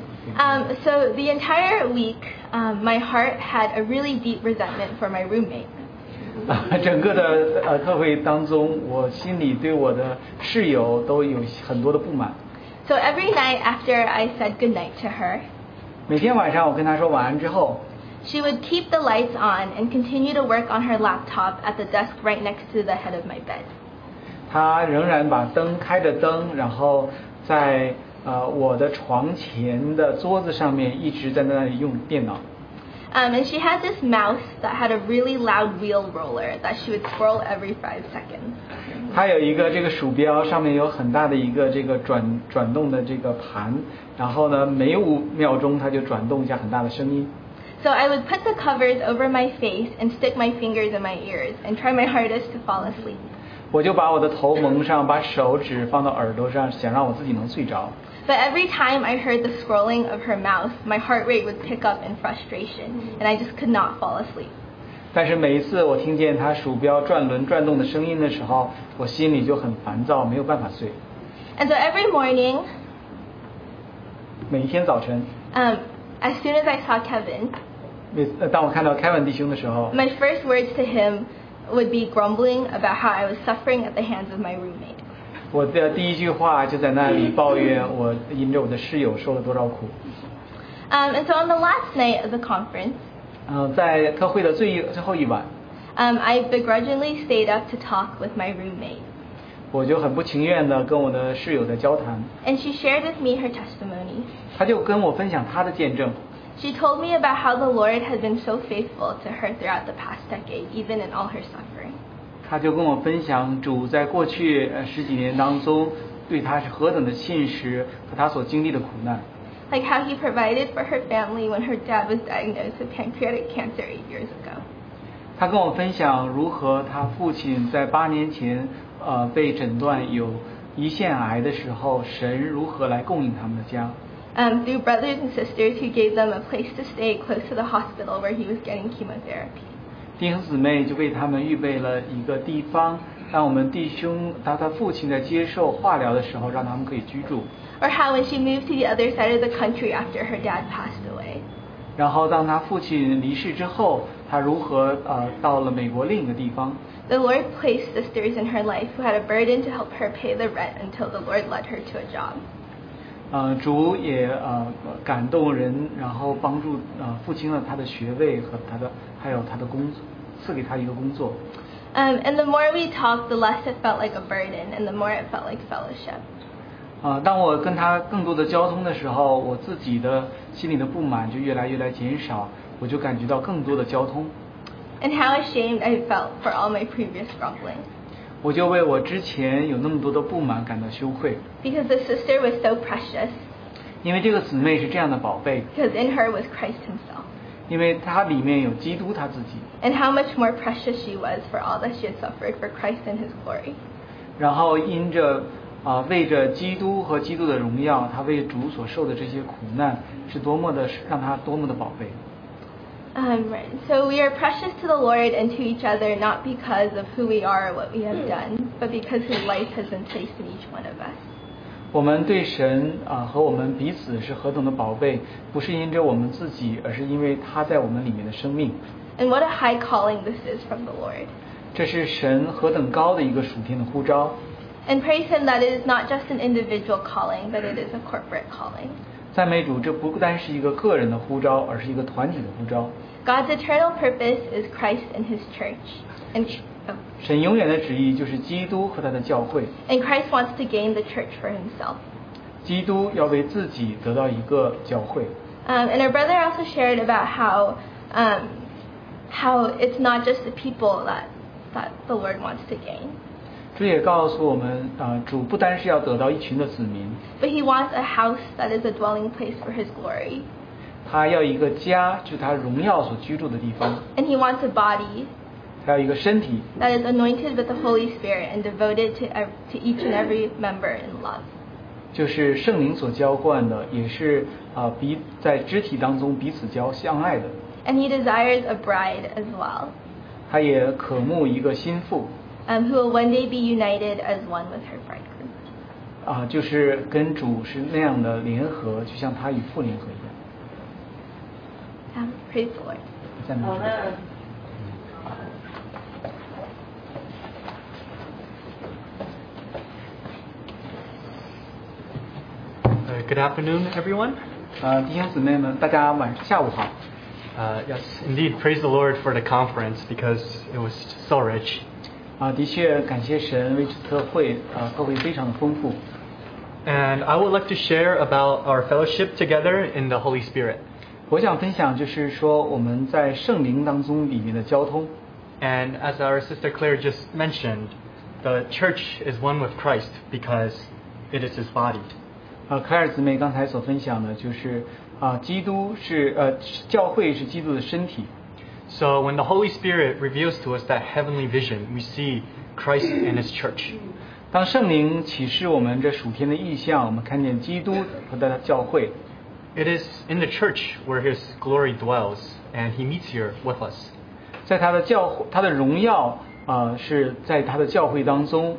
So the entire week, my heart had a really deep resentment for my roommate. 整个的特会当中，我心里对我的室友都有很多的不满。 So every night after I said goodnight to her, 每天晚上我跟她说晚安之后 she would keep the lights on and continue to work on her laptop at the desk right next to the head of my bed. 她仍然把开着灯，然后在我的床前的桌子上面一直在那里用电脑。 And she had this mouse that had a really loud wheel roller that she would swirl every 5 seconds. 它有一个这个鼠标，上面有很大的一个这个转动的这个盘，然后呢，每5秒钟它就转动一下很大的声音。 So I would put the covers over my face and stick my fingers in my ears and try my hardest to fall asleep. 我就把我的头蒙上，把手指放到耳朵上，想让我自己能睡着。 But every time I heard the scrolling of her mouse, my heart rate would pick up in frustration, and I just could not fall asleep. 但是每一次我听见她鼠标转轮转动的声音的时候，我心里就很烦躁，没有办法睡。 And so every morning, 每一天早晨， as soon as I saw Kevin, 当我看到 Kevin 弟兄的时候， my first words to him would be grumbling about how I was suffering at the hands of my roommate. 我的第一句话就在那里抱怨我因着我的室友受了多少苦。 And so on the last night of the conference, 在特会的最后一晚， I begrudgingly stayed up to talk with my roommate. 我就很不情愿的跟我的室友在交谈， And she shared with me her testimony. 他就跟我分享他的见证。 She told me about how the Lord had been so faithful to her throughout the past decade, even in all her suffering. 他就跟我分享主在过去十几年当中对他是何等的信实和他所经历的苦难。 Like how he provided for her family when her dad was diagnosed with pancreatic cancer 8 years ago. 他跟我分享如何他父亲在8年前被诊断有胰腺癌的时候，神如何来供应他们的家。 Through brothers and sisters who gave them a place to stay close to the hospital where he was getting chemotherapy. 弟兄姊妹就为他们预备了一个地方，让我们弟兄他父亲在接受化疗的时候，让他们可以居住。 Or how when she moved to the other side of the country after her dad passed away. 然后当他父亲离世之后，他如何到了美国另一个地方。 The Lord placed sisters in her life who had a burden to help her pay the rent until the Lord led her to a job. 主也感动人，然后帮助付清了他的学位和还有他的工作，赐给他一个工作。 And the more we talked, the less it felt like a burden, and the more it felt like fellowship. 当我跟他更多的交通的时候，我自己的心里的不满就越来越减少，我就感觉到更多的交通。 And how ashamed I felt for all my previous grumbling. 我就为我之前有那么多的不满感到羞愧。 Because the sister was so precious. 因为这个姊妹是这样的宝贝。 Because in her was Christ himself. 因为她里面有基督他自己。 And how much more precious she was for all that she had suffered for Christ and his glory. 然后因着为着基督和基督的荣耀，他为主所受的这些苦难是多么的让他多么的宝贝。 Right. So we are precious to the Lord and to each other not because of who we are or what we have done, but because his life has been placed in each one of us. 我们对神和我们彼此是何等的宝贝，不是因着我们自己，而是因为他在我们里面的生命。 And what a high calling this is from the Lord. 这是神何等高的一个属天的呼召。 And praise him that it is not just an individual calling, but it is a corporate calling. 赞美主，这不单是一个个人的呼召，而是一个团体的呼召。 God's eternal purpose is Christ and his church. 神永远的旨意就是基督和他的教会。 And Christ wants to gain the church for himself. 基督要为自己得到一个教会。 And our brother also shared about how it's not just the people that the Lord wants to gain. 主也告诉我们，主不单是要得到一群的子民， But he wants a house that is a dwelling place for his glory. 他要一个家，就是他荣耀所居住的地方。 And he wants a body 他要一个身体， that is anointed with the Holy Spirit and devoted to each and every member in love. 就是圣灵所浇灌的，也是在肢体当中彼此相爱的。 And he desires a bride as well, 他也渴慕一个心腹， who will one day be united as one with her bridegroom. 就是跟主是那样的联合，就像他与父联合一样。 Praise the Lord. 赞美主。 Good afternoon, everyone. 弟兄姊妹们，大家下午好。 Yes, indeed, praise the Lord for the conference because it was so rich. 的确，感谢神为这特会非常的丰富。 And I would like to share about our fellowship together in the Holy Spirit. 我想分享就是说我们在圣灵当中里面的交通。 And as our sister Claire just mentioned, the church is one with Christ because it is his body. 凯尔姊妹刚才所分享的就是基督是教会是基督的身体。 So when the Holy Spirit reveals to us that heavenly vision, we see Christ and His church. 当圣灵启示我们这属天的意象，我们看见基督和他的教会。 It is in the church where His glory dwells, and He meets here with us. 在他的荣耀是在他的教会当中。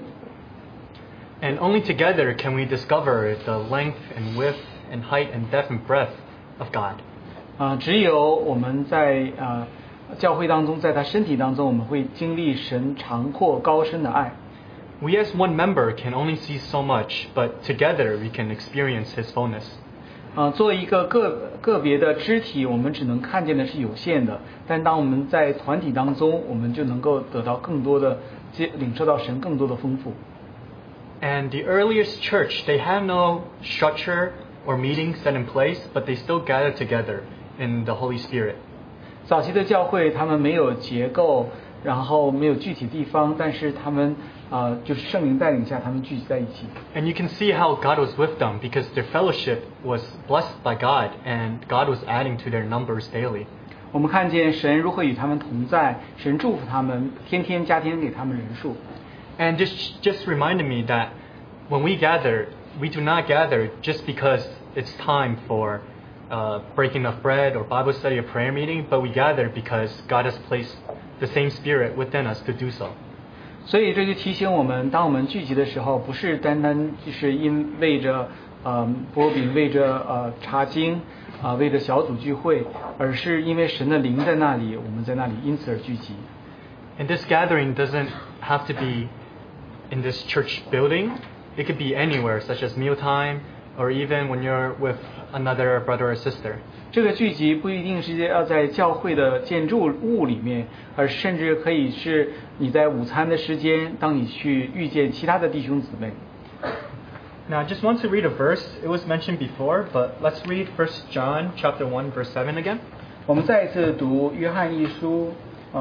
And only together can we discover the length and width and height and depth and breadth of God. 只有我们在教会当中，在他身体当中，我们会经历神长阔高深的爱。 We as one member can only see so much, but together we can experience His fullness. 作为一个个别的肢体，我们只能看见的是有限的，但当我们在团体当中，我们就能够得到更多的领受到神更多的丰富。 And the earliest church, they had no structure or meeting set in place, but they still gathered together in the Holy Spirit. 早期的教会，他们没有结构，然后没有具体地方，但是他们就是圣灵带领下，他们聚集在一起。 And you can see how God was with them because their fellowship was blessed by God, and God was adding to their numbers daily. 我们看见神如何与他们同在，神祝福他们，天天加添给他们人数。 And just reminded me that when we gather, we do not gather just because it's time for breaking of bread or Bible study or prayer meeting, but we gather because God has placed the same Spirit within us to do so. 所以这就提醒我们，当我们聚集的时候，不是单单就是因为着擘饼，为着查经为着小组聚会，而是因为神的灵在那里，我们在那里因此而聚集。 And this gathering doesn't have to be in this church building. It could be anywhere, such as mealtime, or even when you're with another brother or sister. 这个聚集不一定是要在教会的建筑物里面，而甚至可以是你在午餐的时间，当你去遇见其他的弟兄姊妹。 Now, I just want to read a verse. It was mentioned before, but let's read 1 John chapter 1, verse 7 again. 我们再一次读约翰一书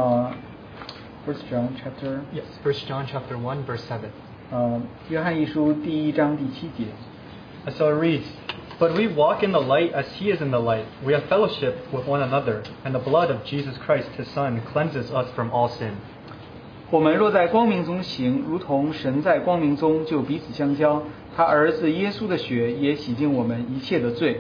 ，1 John chapter Yes, 1 John chapter 1, verse 7. 约翰一书第1章第7节。 And so it reads, But we walk in the light as He is in the light. We have fellowship with one another, and the blood of Jesus Christ, His Son, cleanses us from all sin. 我们若在光明中行，如同神在光明中，就彼此相交。他儿子耶稣的血也洗净我们一切的罪。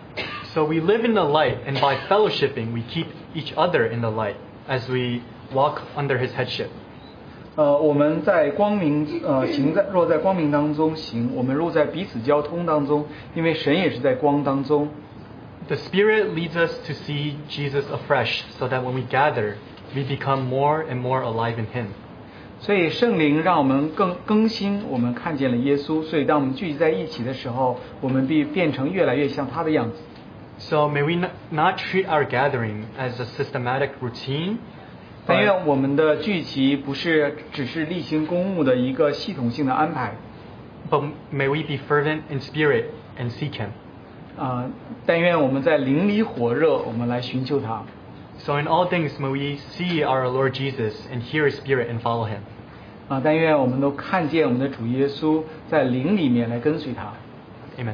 So we live in the light, and by fellowshipping, we keep each other in the light as we walk under His headship. 我们在光明若在光明当中行，我们若在彼此交通当中，因为神也是在光当中。 The Spirit leads us to see Jesus afresh, so that when we gather, we become more and more alive in Him. 所以圣灵让我们更新，我们看见了耶稣。所以当我们聚集在一起的时候，我们必变成越来越像他的样子。 So may we not treat our gathering as a systematic routine. 但愿我们的聚集不是只是例行公务的一个系统性的安排。 But may we be fervent in spirit and seek Him. 但愿我们在灵里火热，我们来寻求他。 So in all things, may we see our Lord Jesus and hear His Spirit and follow Him. 但愿我们都看见我们的主耶稣在灵里面来跟随他。 Amen.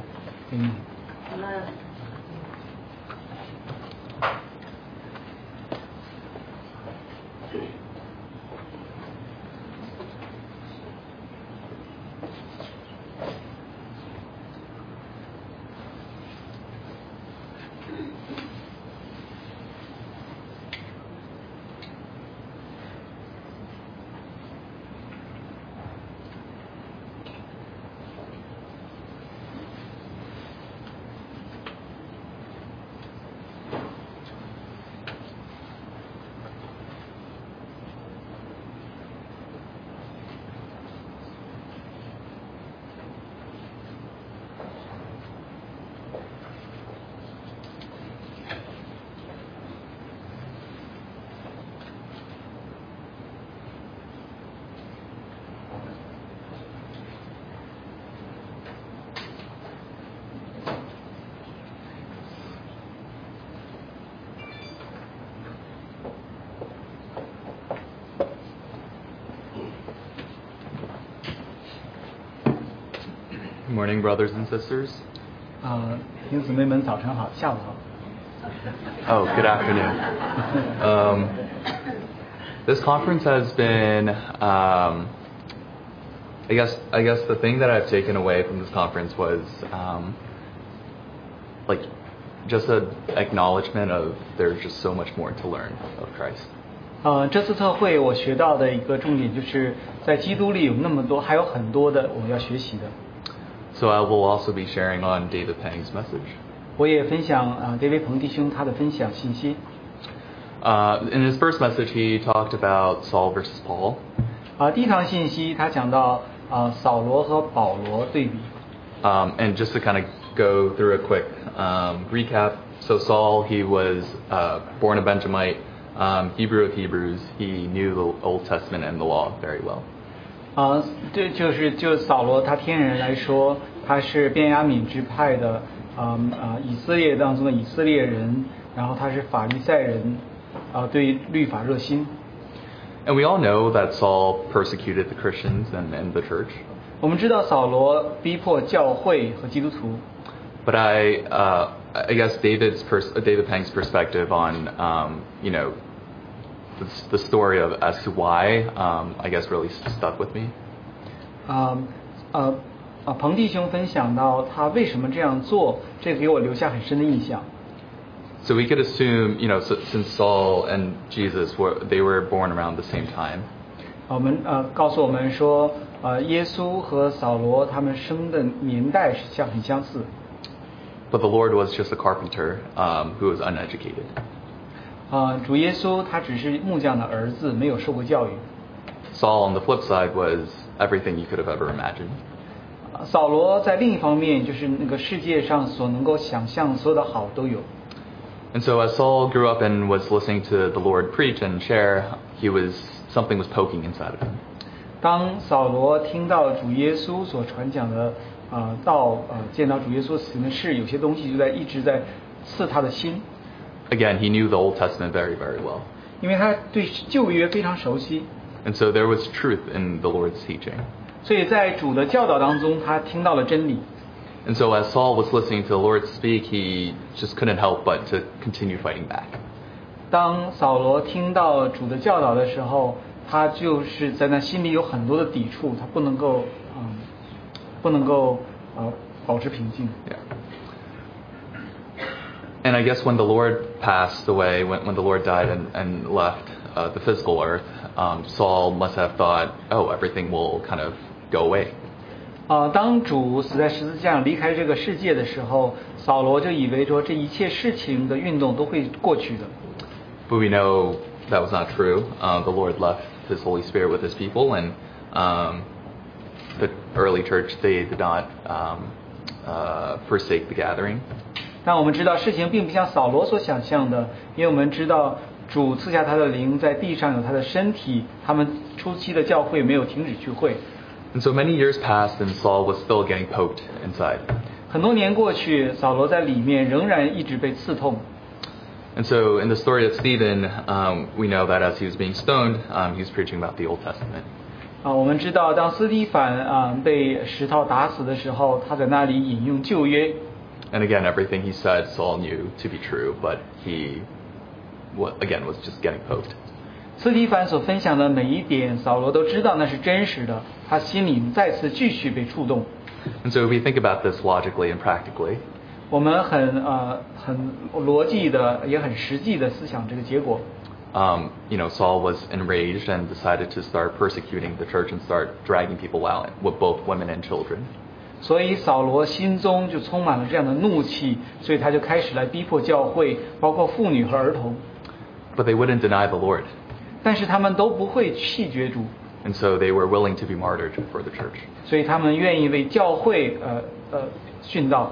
Good morning, brothers and sisters. 弟兄姊妹们，早晨好，下午好。 Oh, good afternoon. This conference has been, I guess the thing that I've taken away from this conference was, like, just an acknowledgement of there's just so much more to learn of Christ. 这次特会我学到的一个重点就是在基督里有那么多，还有很多的我们要学习的。 So I will also be sharing on David Pang's message. 我也分享David 彭弟兄他的分享信息。 In his first message, he talked about Saul versus Paul. 第一堂信息他讲到扫罗和保罗对比。 And just to kind of go through a quick recap, so Saul, he was born a Benjamite, Hebrew of Hebrews. He knew the Old Testament and the law very well. 对，就扫罗他天然来说，他是便雅悯支派的以色列当中的以色列人，然后他是法利赛人，对律法热心。 And we all know that Saul persecuted the Christians and the church. 我们知道扫罗逼迫教会和基督徒。 But I guess David Pang's perspective on the story of as to why I guess really stuck with me. 彭弟兄分享到他为什么这样做，这给我留下很深的印象。 So we could assume, since Saul and Jesus they were born around the same time. 我们告诉我们说，耶稣和扫罗他们生的年代是很相似。 But the Lord was just a carpenter who was uneducated. 主耶稣他只是木匠的儿子，没有受过教育。 Saul on the flip side was everything you could have ever imagined. 扫罗在另一方面就是那个世界上所能够想象所有的好都有。 And so as Saul grew up and was listening to the Lord preach and share, something was poking inside of him. 当扫罗听到主耶稣所传讲的道，见到主耶稣行的事，有些东西就一直在刺他的心。 Again, he knew the Old Testament very, very well. 因为他对旧约非常熟悉。 And so there was truth in the Lord's teaching. 所以在主的教导当中，他听到了真理。 And so as Saul was listening to the Lord speak, he just couldn't help but to continue fighting back. 当扫罗听到主的教导的时候，他就是在那心里有很多的抵触，他不能够保持平静。 Yeah. And I guess when the Lord passed away, when the Lord died and left the physical earth, Saul must have thought, oh, everything will kind of go away. 当主死在十字架上离开这个世界的时候，扫罗就以为说这一切事情的运动都会过去的。 But we know that was not true. The Lord left His Holy Spirit with His people, and the early church, they did not forsake the gathering. 但我们知道事情并不像扫罗所想象的，因为我们知道主赐下他的灵，在地上有他的身体，他们初期的教会没有停止聚会。 And so many years passed, and Saul was still getting poked inside. 很多年过去，扫罗在里面仍然一直被刺痛。 And so in the story of Stephen, we know that as he was being stoned, he was preaching about the Old Testament. 我们知道当斯蒂凡被石头打死的时候，他在那里引用旧约。 And again, everything he said, Saul knew to be true, but he, again, was just getting poked. 斯蒂凡所分享的每一点，扫罗都知道那是真实的，他心里再次继续被触动。 And so if we think about this logically and practically, 我们很逻辑的，也很实际的思想这个结果。 Saul was enraged and decided to start persecuting the church and start dragging people out, with both women and children. 所以扫罗心中就充满了这样的怒气，所以他就开始来逼迫教会，包括妇女和儿童。 But they wouldn't deny the Lord. 但是他们都不会弃绝主。 And so they were willing to be martyred for the church. 所以他们愿意为教会殉道。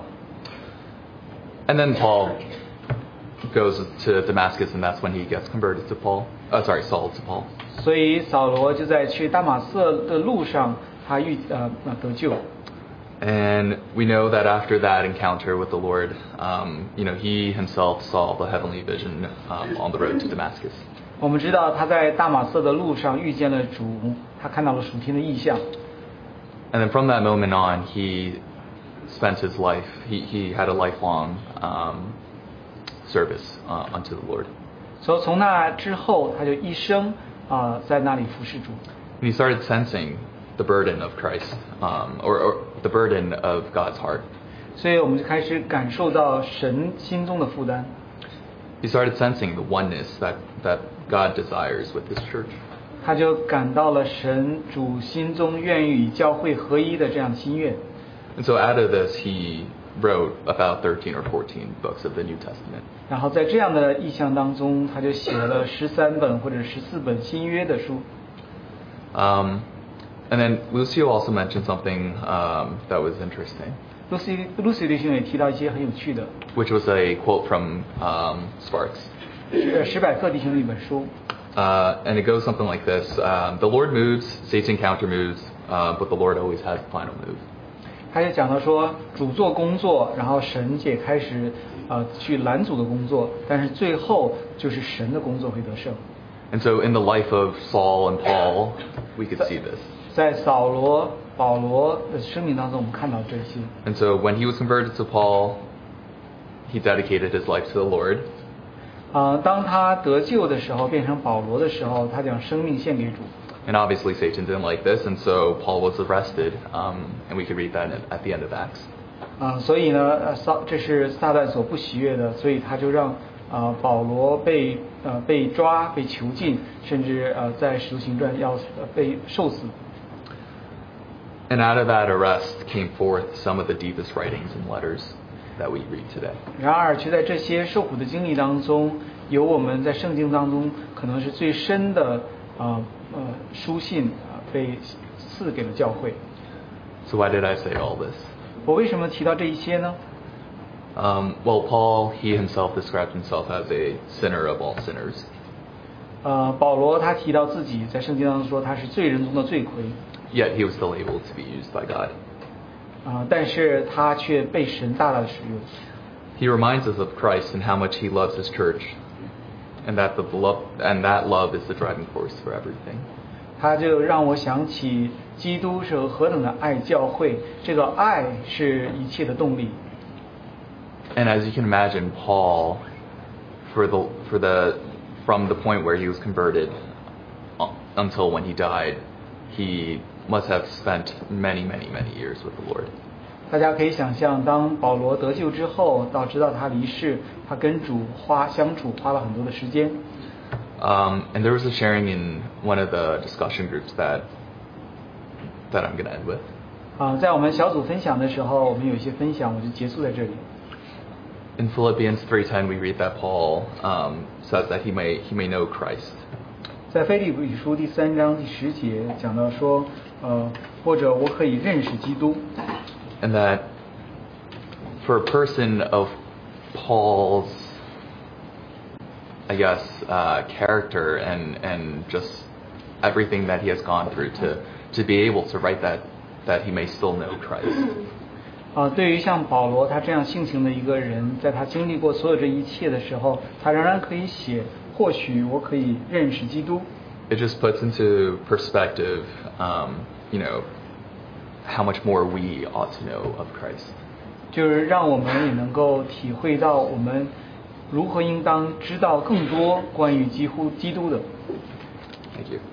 And then Paul goes to Damascus, and that's when he gets converted to Saul to Paul. 所以扫罗就在去大马色的路上，他得救。 And we know that after that encounter with the Lord, he himself saw the heavenly vision on the road to Damascus. 我们知道他在大马色的路上遇见了主，他看到了属天的异象。 And then from that moment on, he spent his life. He had a lifelong service unto the Lord. 所以从那之后，他就一生在那里服侍主。 And he started sensing the burden of Christ, or the burden of God's heart. 所以我们就开始感受到神心中的负担。 He started sensing the oneness that God desires with His church. 他就感到了神主心中愿意与教会合一的这样的心愿。 And so out of this, he wrote about 13 or 14 books of the New Testament. 然后在这样的意象当中，他就写了13本或者14本新约的书。 And then Lucio also mentioned something that was interesting, Lucy 弟兄也提到一些很有趣的， which was a quote from Sparks. 史百克弟兄的一本书。 And it goes something like this. The Lord moves, Satan counter moves, but the Lord always has the final move. 他就讲到说，主做工作，然后神也开始去拦阻的工作，但是最后就是神的工作会得胜。 And so in the life of Saul and Paul, we could see this. 在扫罗、保罗的生命当中，我们看到这些。 And so when he was converted to Paul, he dedicated his life to the Lord. 当他得救的时候，变成保罗的时候，他将生命献给主。 And obviously Satan didn't like this, and so Paul was arrested, and we could read that at the end of Acts. 所以呢，这是撒旦所不喜悦的，所以他就让保罗被抓、被囚禁，甚至在使徒行传要被受死。 And out of that arrest came forth some of the deepest writings and letters that we read today. 然而，却在这些受苦的经历当中，有我们在圣经当中可能是最深的书信被赐给了教会。 So why did I say all this? 我为什么提到这一些呢？ Well, Paul, he himself described himself as a sinner of all sinners. 保罗他提到自己在圣经当中说他是罪人中的罪魁。 Yet he was still able to be used by God. 但是他却被神大大的使用。 He reminds us of Christ and how much he loves his church, and that love is the driving force for everything. 他就让我想起基督是何等的爱教会，这个爱是一切的动力。 And as you can imagine, Paul, from the point where he was converted until when he died, he must have spent many, many, many years with the Lord. 大家可以想象，当保罗得救之后，到直到他离世，他跟主相处花了很多的时间。 And there was a sharing in one of the discussion groups that I'm going to end with. 在我们小组分享的时候，我们有一些分享，我就结束在这里。 In Philippians 3:10, we read that Paul says that he may know Christ. 在腓立比书第3章第10节讲到说，或者我可以认识基督。 And that for a person of Paul's, I guess, character and just everything that he has gone through, to be able to write that he may still know Christ. 对于像保罗他这样性情的一个人，在他经历过所有这一切的时候，他仍然可以写，或许我可以认识基督。 It just puts into perspective, how much more we ought to know of Christ. 就是让我们也能够体会到我们如何应当知道更多关于基督的。 Thank you.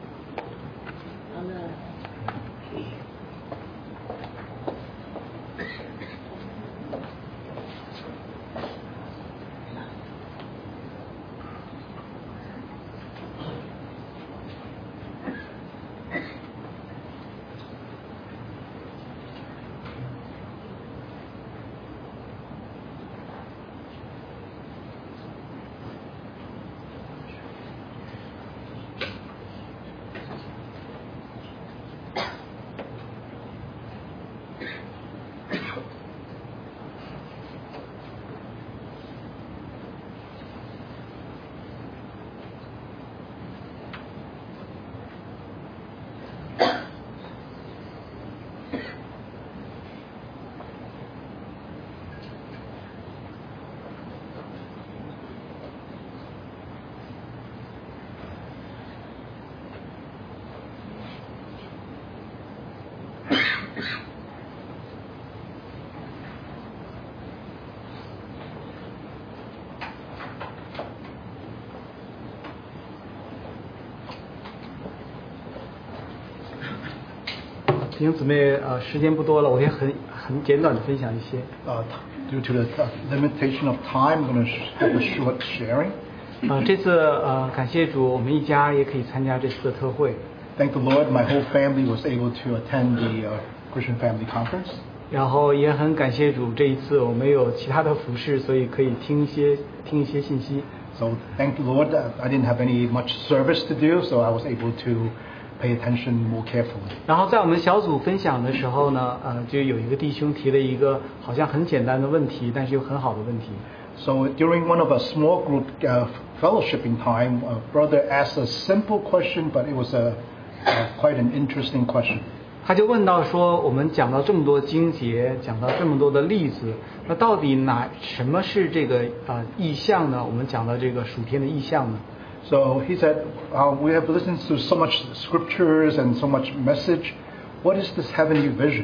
弟兄姊妹时间不多了，我也很简短的分享一些。 Due to the limitation of time, I'm going to have a short sharing. 这次感谢主，我们一家也可以参加这次的特会。 Thank the Lord, my whole family was able to attend the Christian Family Conference. 然后也很感谢主，这一次我们有其他的服事，所以可以听一些信息。 So thank the Lord, I didn't have any much service to do, so I was able to pay attention more carefully. 然后在我们小组分享的时候呢，就有一个弟兄提了一个好像很简单的问题，但是又很好的问题。 So during one of our small group fellowshipping time, a brother asked a simple question, but it was quite an interesting question. 他就问到说，我们讲到这么多经节，讲到这么多的例子，那到底什么是这个意象呢？我们讲到这个属天的意象呢？ So he said, we have listened to so much scriptures and so much message. What is this heavenly vision?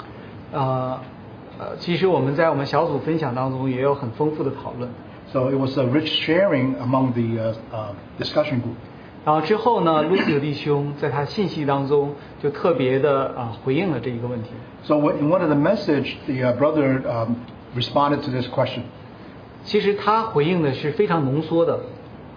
其实我们在我们小组分享当中也有很丰富的讨论。 So it was a rich sharing among the discussion group. 然后之后呢，路德弟兄在他信息当中就特别的回应了这一个问题。 So in one of the message, the brother responded to this question. 其实他回应的是非常浓缩的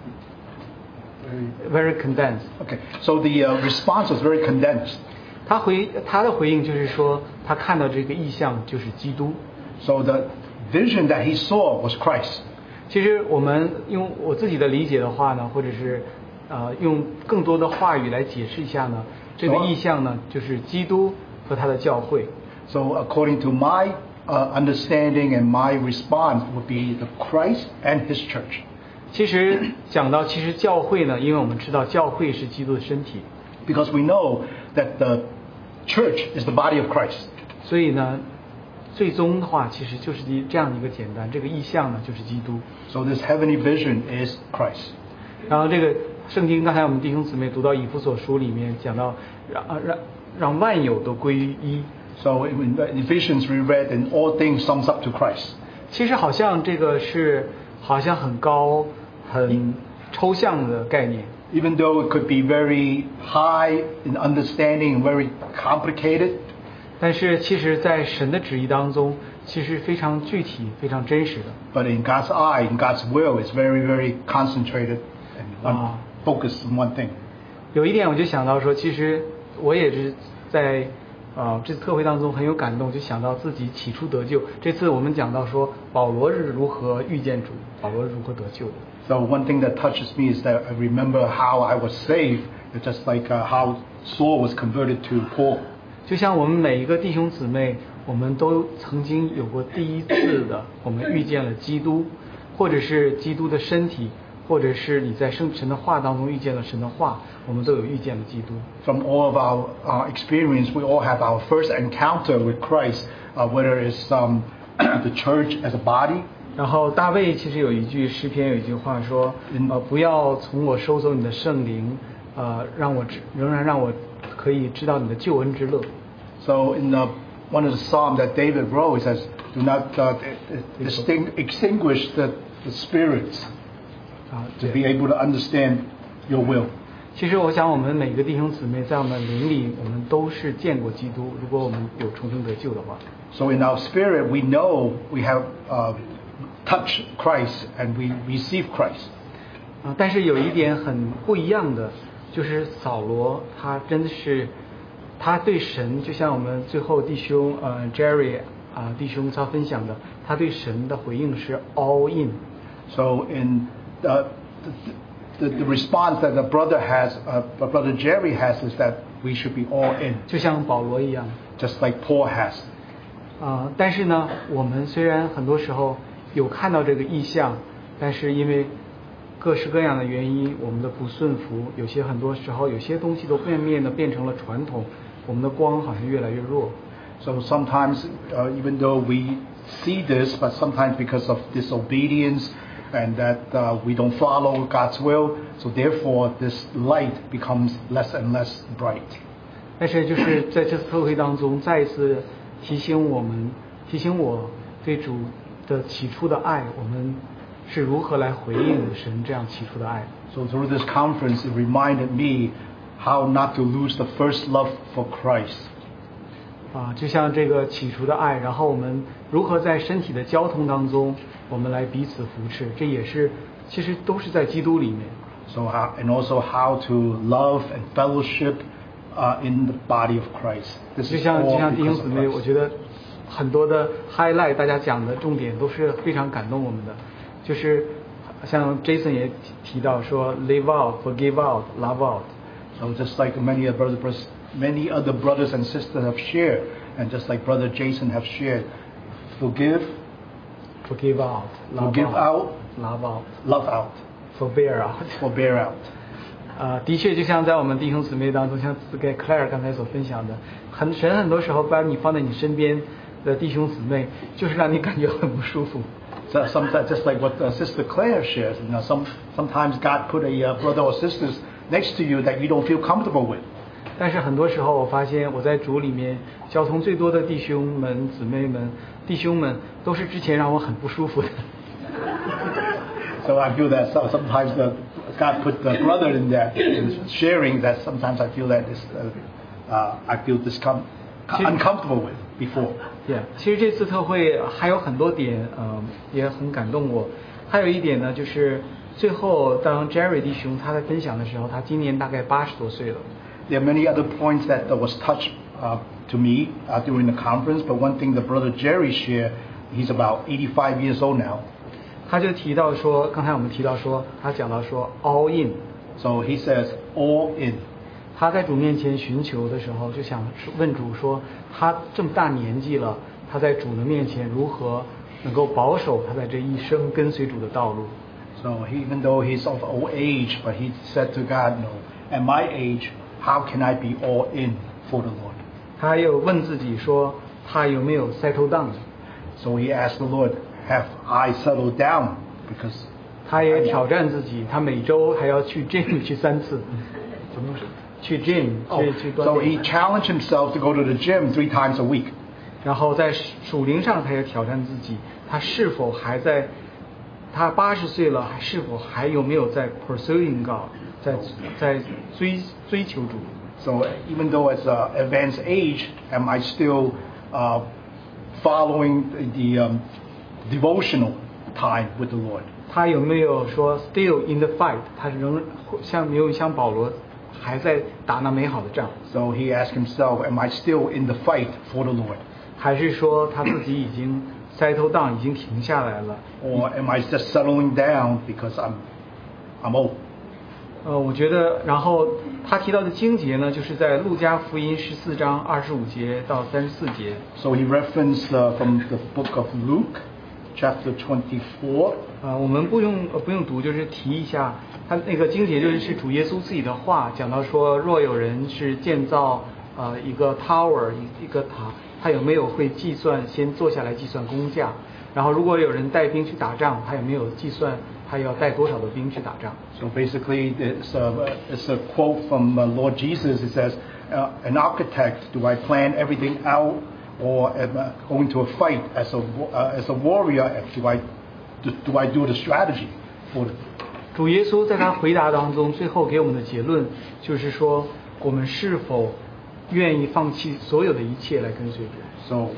，very condensed. Okay, so the response was very condensed. 他的回应就是说，他看到这个意象就是基督。 So the vision that he saw was Christ. 其实我们用我自己的理解的话呢，或者是用更多的话语来解释一下呢，这个意象呢就是基督和他的教会。 So according to my understanding and my response would be the Christ and his church. 其实教会呢，因为我们知道教会是基督的身体。 Because we know that the church is the body of Christ. 所以呢，最终的话其实就是这样一个简单，这个意象呢就是基督。 So this heavenly vision is Christ. 然后这个圣经刚才我们弟兄姊妹读到以弗所书里面讲到，让万有都归于一。 So in Ephesians we read, and all things sums up to Christ. 其实好像这个是好像很高、很抽象的概念。 Even though it could be very high in understanding and very complicated. 但是其实在神的旨意当中，其实非常具体、非常真实的。 But in God's eye, in God's will, it's very, very concentrated and focused on one thing. 有一点我就想到说，其实我也是在这次特会当中很有感动，就想到自己起初得救。这次我们讲到说，保罗是如何遇见主，保罗是如何得救的。 So one thing that touches me is that I remember how I was saved, just like how Saul was converted to Paul. 就像我们每一个弟兄姊妹，我们都曾经有过第一次的，我们遇见了基督，或者是基督的身体，或者是你在神的话当中遇见了神的话，我们都有遇见了基督。 From all of our experience, we all have our first encounter with Christ, whether it's the church as a body. 然后大卫其实有一句诗篇有一句话说，不要从我收走你的圣灵，仍然让我可以知道你的救恩之乐。 So in one of the psalms that David wrote, it says, "Do not extinguish the spirits to be able to understand your will." 其实我想我们每个弟兄姊妹在我们灵里，我们都是见过基督。如果我们有重生得救的话。 So in our spirit, we know we have touched Christ and we receive Christ. 但是有一点很不一样的，就是扫罗他真的是，他对神就像我们最后弟兄Jerry 弟兄他分享的，他对神的回应是 all in. So in the response that the brother Jerry has is that we should be all in. 就像保罗一样。 Just like Paul has. 但是呢，我们虽然很多时候有看到这个意象，但是因为各式各样的原因，我们的不顺服，很多时候有些东西都变成了传统，我们的光好像越来越弱。 So sometimes, even though we see this, but sometimes because of disobedience and that we don't follow God's will, so therefore this light becomes less and less bright. 但是就是在这次特会当中，再一次提醒我对主的起初的爱，我们是如何来回应神这样起初的爱。 So through this conference, it reminded me how not to lose the first love for Christ. 就像这个起初的爱，然后我们如何在身体的交通当中，我们来彼此扶持，这也是其实都是在基督里面。 So and also how to love and fellowship in the body of Christ. This 就 is 像 all 弟兄 because 姊 of 妹，我 Christ. 觉得很多的 highlight 大家讲的重点都是非常感动我们的，就是像 Jason 也提到说 live out, forgive out, love out. So just like many other brothers and sisters have shared, and just like Brother Jason have shared, forgive Forgive out, love Forgive out, love out, love out, forbear out. forbear out. 的确，就像在我们弟兄姊妹当中，像给 Claire 刚才所分享的，神很多时候把你放在你身边的弟兄姊妹，就是让你感觉很不舒服。 So sometimes, just like what Sister Claire shares, sometimes God put a brother or sisters next to you that you don't feel comfortable with. 但是很多时候，我发现我在主里面交通最多的弟兄们、姊妹们、弟兄们，都是之前让我很不舒服的。 So I feel that sometimes God put the brother in there sharing that sometimes I feel that I feel uncomfortable with before. Yeah， 其实这次特会还有很多点，也很感动我。还有一点呢，就是最后当 Jerry 弟兄他在分享的时候，他今年大概80多岁了。 There are many other points that was touched to me during the conference, but one thing that Brother Jerry shared, he's about 85 years old now. 他就提到说，刚才我们提到说，他讲到说 all in， So he says all in. 他在主面前寻求的时候，就想问主说，他这么大年纪了，他在主的面前如何能够保守他在这一生跟随主的道路。 So even though he's of old age, but he said to God, "No, at my age, how can I be all in for the Lord?" 他又问自己说，他有没有 settle down？ So he asked the Lord, "Have I settled down?" Because 他也挑战自己，他每周还要去 gym 去3次，去 gym 去锻 So he 炼。 challenged himself to go to the gym 3 times a week. 然后在属灵上，他也挑战自己，他是否还在，他80岁了，是否还有没有在 pursuing God， 在追求主。 So even though it's advanced age, am I still following the devotional time with the Lord? 他有没有说 still in the fight？ 他仍没有像保罗还在打那美好的仗， So he asked himself, am I still in the fight for the Lord? 还是说他自己已经 settle down， 已经停下来了？ Or am I just settling down because I'm old? 我觉得，然后他提到的经节呢，就是在路加福音14章25节到34节。 So he referenced from the book of Luke, chapter 24. 我们不用读，就是提一下，他那个经节就是主耶稣自己的话，讲到说，若有人是建造一个 tower 一个塔，他有没有会计算，先坐下来计算工价，然后如果有人带兵去打仗，他有没有计算他要带多少的兵去打仗？ So basically, it's a quote from Lord Jesus. It says, "An architect, do I plan everything out, or am I going to a fight as a warrior? Do I do the strategy for the?" 主耶稣在他回答当中，最后给我们的结论就是说，我们是否愿意放弃所有的一切来跟随主？ So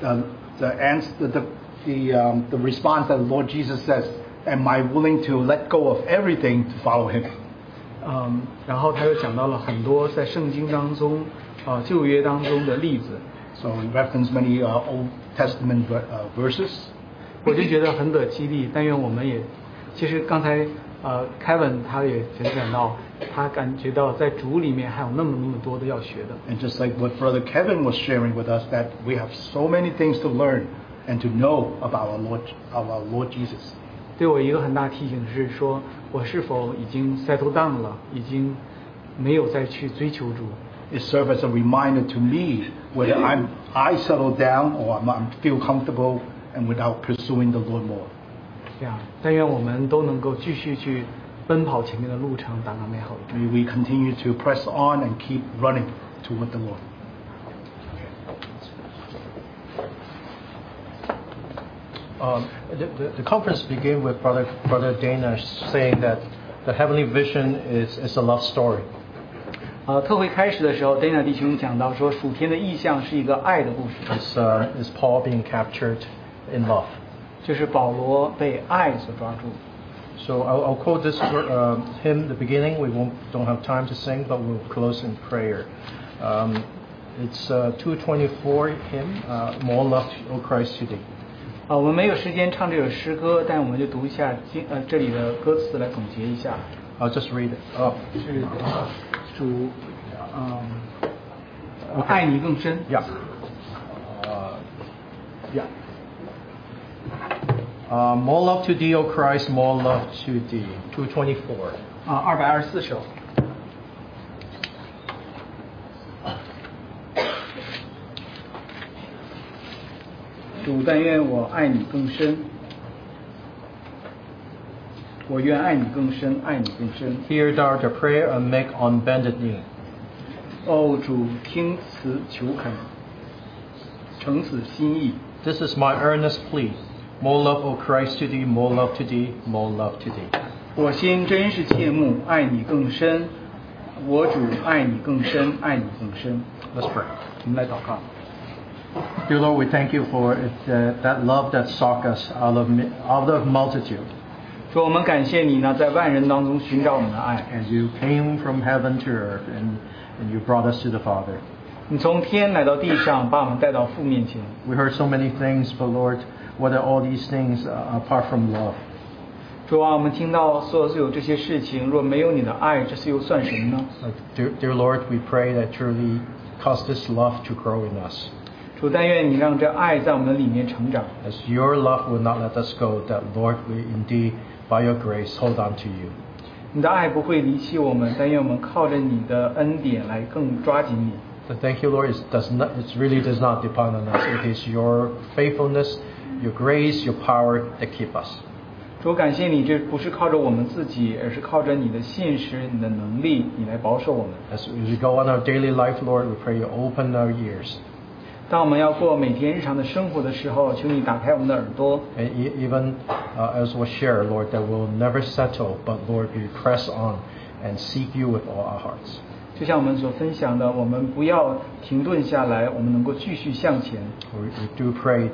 the response that Lord Jesus says, "Am I willing to let go of everything to follow Him?" 然后他又讲到了很多在圣经当中旧约当中的例子。 So he referenced many Old Testament verses. 我就觉得很得激励，但愿我们也，其实刚才Kevin 他也讲到，他感觉到在主里面还有那么多的要学的。 And just like what Brother Kevin was sharing with us, that we have so many things to learn and to know about our Lord Jesus. 对我一个很大提醒是说，我是否已经 settle down 了，已经没有再去追求主。 It serves as a reminder to me whether I settle down or I feel comfortable and without pursuing the Lord more. 这样，但愿我们都能够继续去奔跑前面的路程，打那美好的仗。 May we continue to press on and keep running toward the Lord. The conference began with Brother Dana saying that the heavenly vision is a love story. 特会开始的时候 ，Dana 弟兄讲到说，属天的意象是一个爱的故事， is Paul being captured in love. 就是保罗被爱所抓住。 So I'll quote this hymn, the beginning. We don't have time to sing, but we'll close in prayer. It's 224 hymn, More Love, O Christ, to Thee. 我们没有时间唱这首诗歌，但我们就读一下这里的歌词来总结一下。 I'll just read it. 是主，我爱你更深。 Yeah. More love to Thee, O Christ, more love to Thee. 224. 224首。主，但愿我爱你更深，我愿爱你更深，爱你更深。 Hear thou the prayer and make on bended knee. 哦，主，听此求恳，诚此心意。 This is my earnest plea. More love, O Christ, to Thee, more love to Thee, more love to Thee. 我心真是切慕，爱你更深。我主，爱你更深，爱你更深。 Let's pray. 我们来祷告。 Dear Lord, we thank you for that love that sought us out of multitude. 主，我们感谢你呢，在万人当中寻找我们的爱。 As you came from heaven to earth and you brought us to the Father. 你从天来到地上，把我们带到父面前。 We heard so many things, but Lord, what are all these things apart from love? 主啊，我们听到所有这些事情，若没有你的爱，这是又算什么呢？ Dear Lord, we pray that truly cause this love to grow in us. 主，但愿你让这爱在我们的里面成长。 As your love will not let us go, that Lord, we indeed, by your grace, hold on to you. 你的爱不会离弃我们，但愿我们靠着你的恩典来更抓紧你。 So thank you, Lord. It really does not depend on us. It is your faithfulness, your grace, your power that keep us. 主，感谢你，这不是靠着我们自己，而是靠着你的信实、你的能力，你来保守我们。 As we go on our daily life, Lord, we pray you open our ears. 当我们要过每天日常的生活的时候，求你打开我们的耳朵。 And even as we share, Lord, that we'll never settle, but Lord, we press on and seek you with all our hearts. 就像我们所分享的，我们不要停顿下来，我们能够继续向前。 We do pray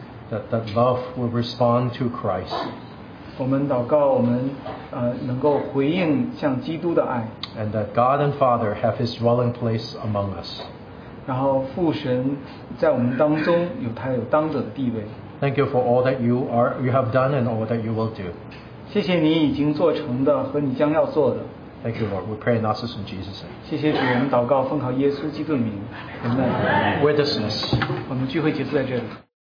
that love will respond to Christ. 我们祷告，我们能够回应像基督的爱， And that God and Father have His dwelling place among us. 然后父神在我们当中有他有当得的地位。 Thank you for all that you have done and all that you will do. 谢谢你已经做成的和你将要做的。 Thank you, Lord. We pray and ask this in Jesus' name. 谢谢主，我们祷告奉靠耶稣基督的名。 Amen. We're dismissed. 我们聚会结束在这里。